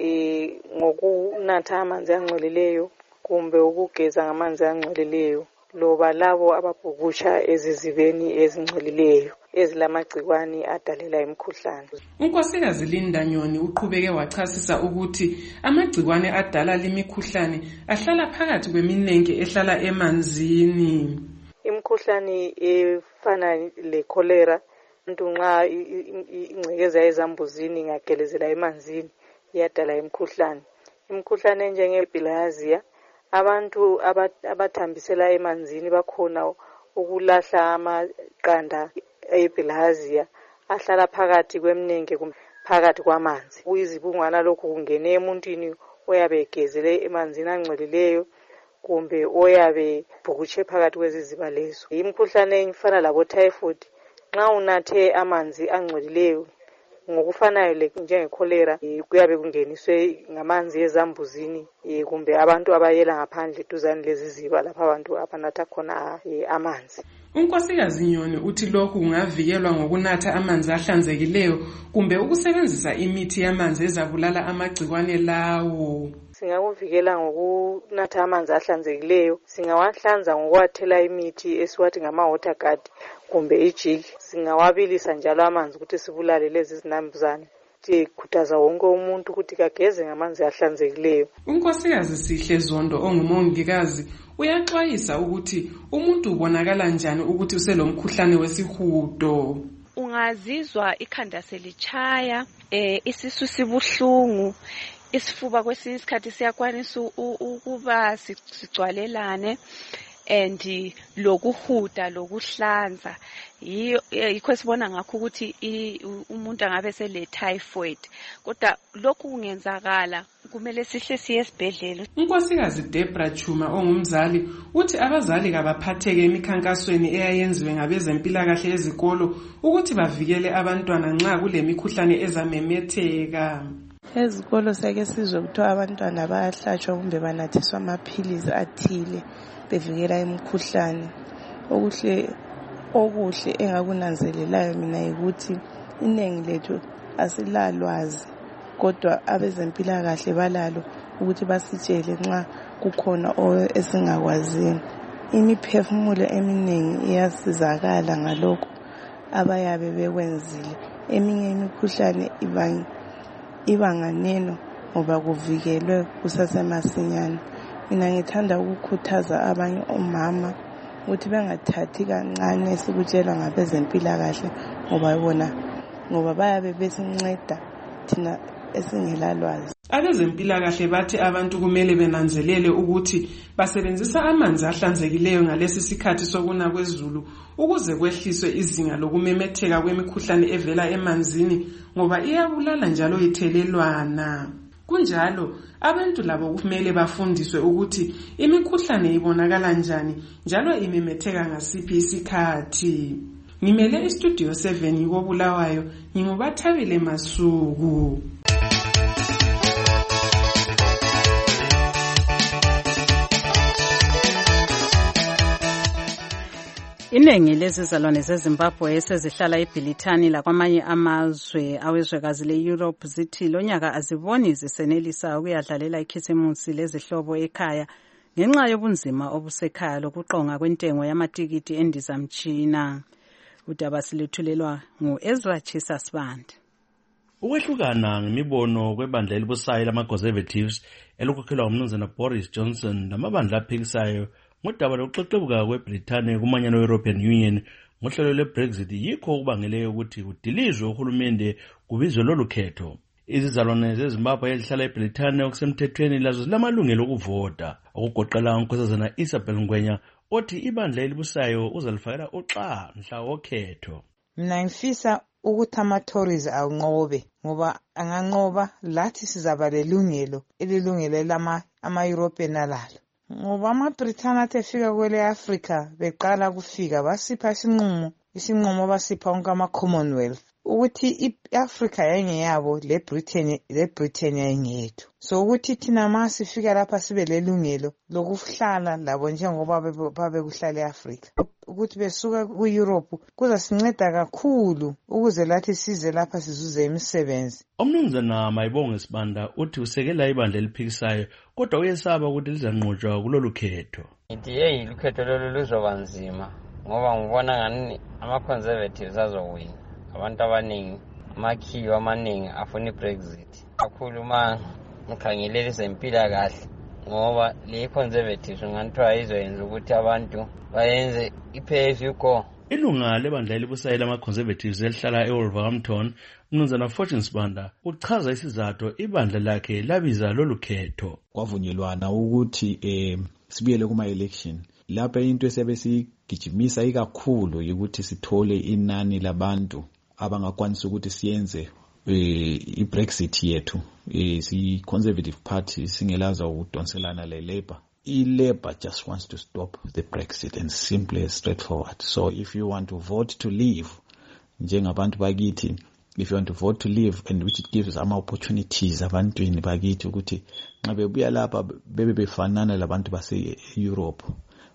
E, ngokunatha amanzi angcolileyo kumbe ukugeza ngamanzi angcolileyo loba labo ababhukutsha ezizibeni ezingcolileyo ezilamagcikwane adalela imikhuhlane. Unkosikazi Linda Nyoni uqhubeke wachasisa ukuthi amagcikwane adala limikhuhlane ahlala phakathi kweminenke ehlala emanzini. Imikhuhlane efana le cholera umuntu nxa ingcekeza ezambuzini ingagelezela emanzini iyadala imikhuhlane. Imikhuhlane njenge bilharzia, abantu abathambisela emanzini bakhona ukulahla amaqanda ebilharzia ahlala phakathi kwemnenge kumbe phakathi kwamanzi. Kuyizibungwana lokhu kungene emuntwini oyabe egezele emanzini angcolileyo kumbe oyabe bhukutshe phakathi kweziziba lezo. Imikhuhlane efana labo typhoid nxa unathe amanzi angcolileyo ngokufanayo njenge cholera kuyabe kungeniswe ngamanzi ezambuzini kumbe abantu abayela ngaphandle duzane leziziba lapha abantu abanatha khona amanzi. Unkosikazi Nyoni uthi lokhu kungavikelwa ngokunatha amanzi ahlanzekileyo kumbe ukusebenzisa imithi yamanzi ezabulala amagcikwane lawo. Singakuvikela ngokunatha amanzi ahlanzekileyo, singawahlanza ngokuwathela imithi esiwathi ngama water guard kumbe ijiki. Singawabilisa njalo amanzi ukuthi sibulale lezi zinambuzane. Sikhuthaza wonke umuntu ukuthi kageze ngamanzi ahlanzekileyo. Unkosikazi Sihle Zondo ongumongikazi uyaxwayisa ukuthi umuntu ubonakala njani ukuthi uselomkhuhlane wesihudo. Ungazizwa ikhanda selitshaya, eh isisu sibuhlungu, isifuba kwesinye isikhathi siyakwanisa ukuba sigcwalelane and lokuhuda lokuhlanza. Yikho sibona ngakho ukuthi umuntu angabe sele typhoid. Kodwa lokhu kungenzakala kumele sihle siye esibhedlela. Unkosikazi Debra Chuma ongumzali uthi abazali kabaphatheke emikhankasweni eyayenziwe ngabezempilakahle ezikolo ukuthi bavikele abantwana nxa kulemikhuhlane ezamemetheka. Ezikolo sake sizwe kuthiwa abantwana bayahlatshwa kumbe banathiswa amaphilizi athile bevikela imikhuhlane. Okuhle okuhle engakunanzelelayo mina ukuthi inengi lethu asilalwazi kodwa abezempilakahle balalo ukuthi basitshele nxa kukhona esingakwaziyo. Imiphefumulo eminengi iyasizakala ngalokho abayabe bekwenzile. Eminye imikhuhlane ibanga ibanganeno ngoba kuvikelwe kusasemasinyane. Mina ngithanda ukukhuthaza abanye omama ukuthi bengathathi kancane esikutshelwa ngabezempilakahle ngoba bona ngoba bayabe besinceda thina esingelalwazi. Abezempilakahle bathi abantu kumele benanzelele ukuthi basebenzisa amanzi ahlanzekileyo ngalesi sikhathi sokuna kwezulu ukuze kwehliswe izinga lokumemetheka kwemikhuhlane evela emanzini ngoba iyabulala njalo ithelelwana. Kunjalo abantu labo kumele bafundiswe ukuthi imikhuhlane ibonakala njani njalo imemetheka ngasiphi isikhathi. Ngimele istudio seven yikobulawayo ngingubathabile Masuku. Inengi lezizalwane zeZimbabwe esezihlala eBhilithani lakwamanye amazwe awezwekazi le-Europe zithi lonyaka aziboni zisenelisa ukuyadlalela ikhisimusi lezihlobo ekhaya ngenxa yobunzima obusekhaya lokuqonga kwentengo yamatikiti endizamtshina. Udaba silethulelwa ngu-Ezra Chisa Sibande. Ukwehlukana ngemibono kwebandla elibusayo lama-Conservatives elikhokhelwa ngumnumzana Boris Johnson namabandla aphikisayo ngodaba lokuxexebuka kweBritane kumanyano European Union ngohlelo lweBrexit yikho okubangele ukuthi kudilizwe uhulumende kubizwe lolu khetho. Izizalwane zeZimbabwe ezihlala eBritane okusemthethweni lazo zilamalungelo okuvota, okugoqela unkosazana Isabel Ngwenya othi ibandla elibusayo uzalifakela uxa mhla wokhetho. Mina ngifisa ukuthi ama-Tories anqobe ngoba anganqoba lathi sizaba lelungelo elilungelo lama ama-European alalo. Ngoba ama-Britain athi efika kwele Africa beqala kufika basipha isinqumo isinqumo basipha onke ama-Commonwealth ukuthi i-Africa yayingeyabo le Britain le Britain yayingeyethu. So ukuthi thina mase sifika lapha sibe lelungelo lokuhlala labo njengoba babe kuhlala eAfrica. Ukuthi besuka ku-Europe kuza sinceda kakhulu ukuze lathi size lapha sizuze imisebenzi. Umnumzana Mayibonge Sibanda uthi usekela ibandla eliphikisayo kodwa uyesaba ukuthi lizanqotshwa kulolu khetho. Ngithi hey lukhetho lolu luzoba nzima ngoba ngibona ngani ama-conservatives azowina. Abantu abaningi amakhiwo amaningi afuna iBrexit. Kakhulu uma ngikhangelele ezempilakahle ngoba le conservatives nganithiwa izoyenza ukuthi abantu bayenze i-pay as you go. Ilunga lebandla elibusayo lama-conservatives elihlala eWolverhampton, umnumzana Fortune Sibanda uchaza isizathu ibandla lakhe labiza lolu khetho. Kwavunyelwana ukuthi eh sibuyele kuma-election. Lapha into esebesigijimisa ikakhulu ukuthi sithole inani labantu abangakwanisa ukuthi siyenze i-Brexit yethu. Si-Conservative Party singelaza ukudonselana le-Labour. I-Labour just wants to stop the Brexit and simply straightforward. So if you want to vote to leave, njengabantu bakithi, if you want to vote to leave and which it gives ama opportunities abantwini bakithi ukuthi nxa bebuya lapha bebe befanana labantu base-Europe,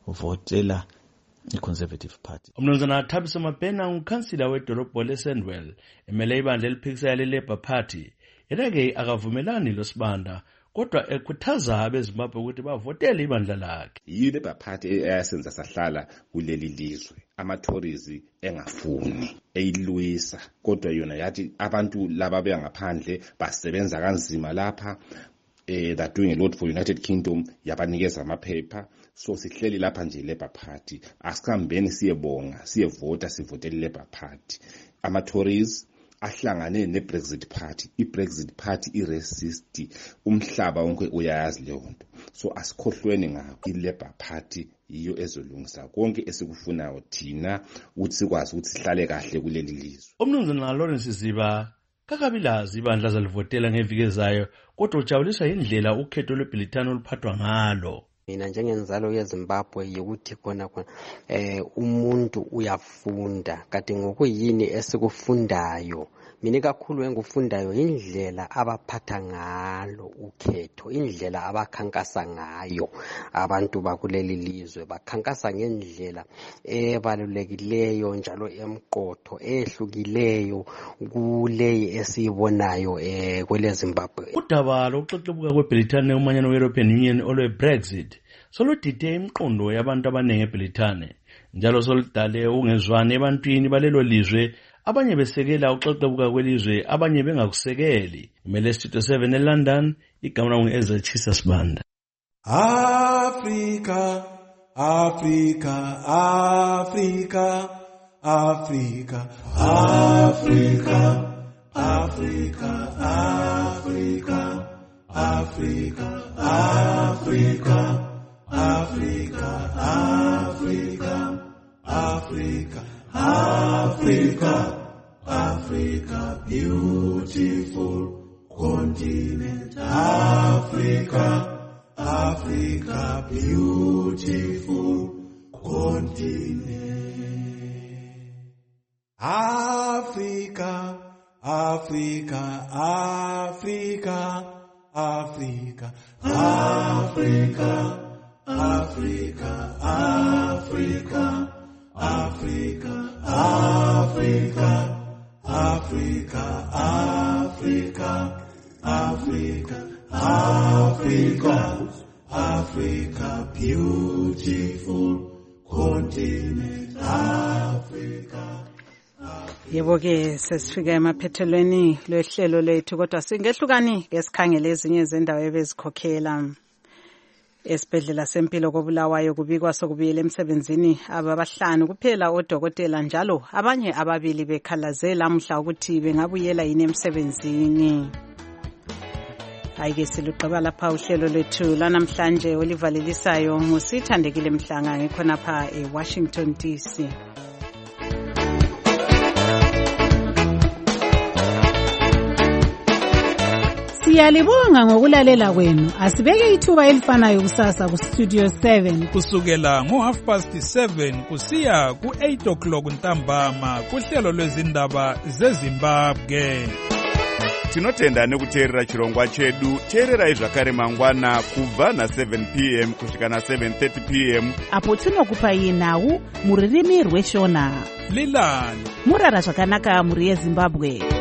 votela i-Conservative Party. Umnumzana Thabiso Mabhena unkhansila wedolobho leSandwell emele ibandla eliphikisayo le-Labour Party yena-ke akavumelani loSibanda kodwa ekhuthaza abeZimbabwe ukuthi bavotele ibandla lakhe. I-Labour Party eyasenza sahlala kuleli lizwe ama-Tories engafuni eyilwisa kodwa yona yathi abantu laba bengaphandle basebenza kanzima lapha eh they're doing a lot for United Kingdom yabanikeza amaphepha. So sihleli lapha nje Labour Party asikambeni siyebonga siyevota sivotele Labour Party. Ama-Tories ahlangane ne-Brexit Party. I-Brexit Party i-racist umhlaba wonke uyayazi leyo nto. So asikhohlweni ngakho i-Labour Party yiyo ezolungisa konke esikufunayo thina ukuthi sikwazi ukuthi sihlale kahle kuleli lizwe. Umnumzana Lawrence Ziba kakabilazi ibandla zalivotela ngeviki ezayo kodwa ujabuliswa indlela ukhetho lweBritane oluphathwa ngalo. Mina njengenzalo yeZimbabwe yikuthi khona khona eh umuntu uyafunda kade ngokuyini esikufundayo. Mina kakhulu engufundayo indlela abaphatha ngalo ukhetho, indlela abakhankasa ngayo abantu bakuleli lizwe, bakhankasa ngendlela ebalulekileyo njalo emqotho ehlukileyo kuleyi esiyibonayo eh kwele Zimbabwe. Udaba lokuxexebuka kweBritane umanyano we-European Union olwe-Brexit soludide imiqondo yabantu abaningi eBritane njalo soludale ungezwani ebantwini balelo lizwe, abanye besekela uxexebuka kwelizwe abanye bengakusekeli. Umele Studio seven eLondon, igama langu Ezra Chisa Sibanda. Africa, Africa, Africa, Africa, Africa, Africa, Africa, Africa, Africa, Africa, Africa, Africa, Africa, Africa, beautiful continent, Africa, Africa, beautiful continent, Africa, Africa, Africa, Africa, Africa, Africa, Africa, Africa, Africa, Africa, Africa, Africa, Africa, Africa, beautiful continent, Africa. Yebo ke sesifika emaphethelweni lohlelo lethu kodwa singehlukani ke sikhangele ezinye izindawo ebezikhokhela. Esibhedlela sempilo koBulawayo kubikwa sokubuyela emsebenzini ababahlanu kuphela odokotela njalo abanye ababili bekhalaze lamhla ukuthi bengabuyela yini emsebenzini. Ayike siluqaba lapha uhlelo lethu lanamhlanje olivalelisayo ngusithandekile Mhlanga ngikhonapha eWashington D C. Siyalibonga ngokulalela kwenu. Asibeke ithuba elifanayo kusasa ku Studio seven kusukela ngo half past seven kusiya ku eight o'clock ntambama kuhlelo lwezindaba zeZimbabwe. Tinotenda nekuteerera chirongwa chedu. Teererai zvakare mangwana kubva na seven p m kusvika na seven thirty p m apo tinokupai nhau muririmi rweshona. Lilani murara zvakanaka muri yeZimbabwe.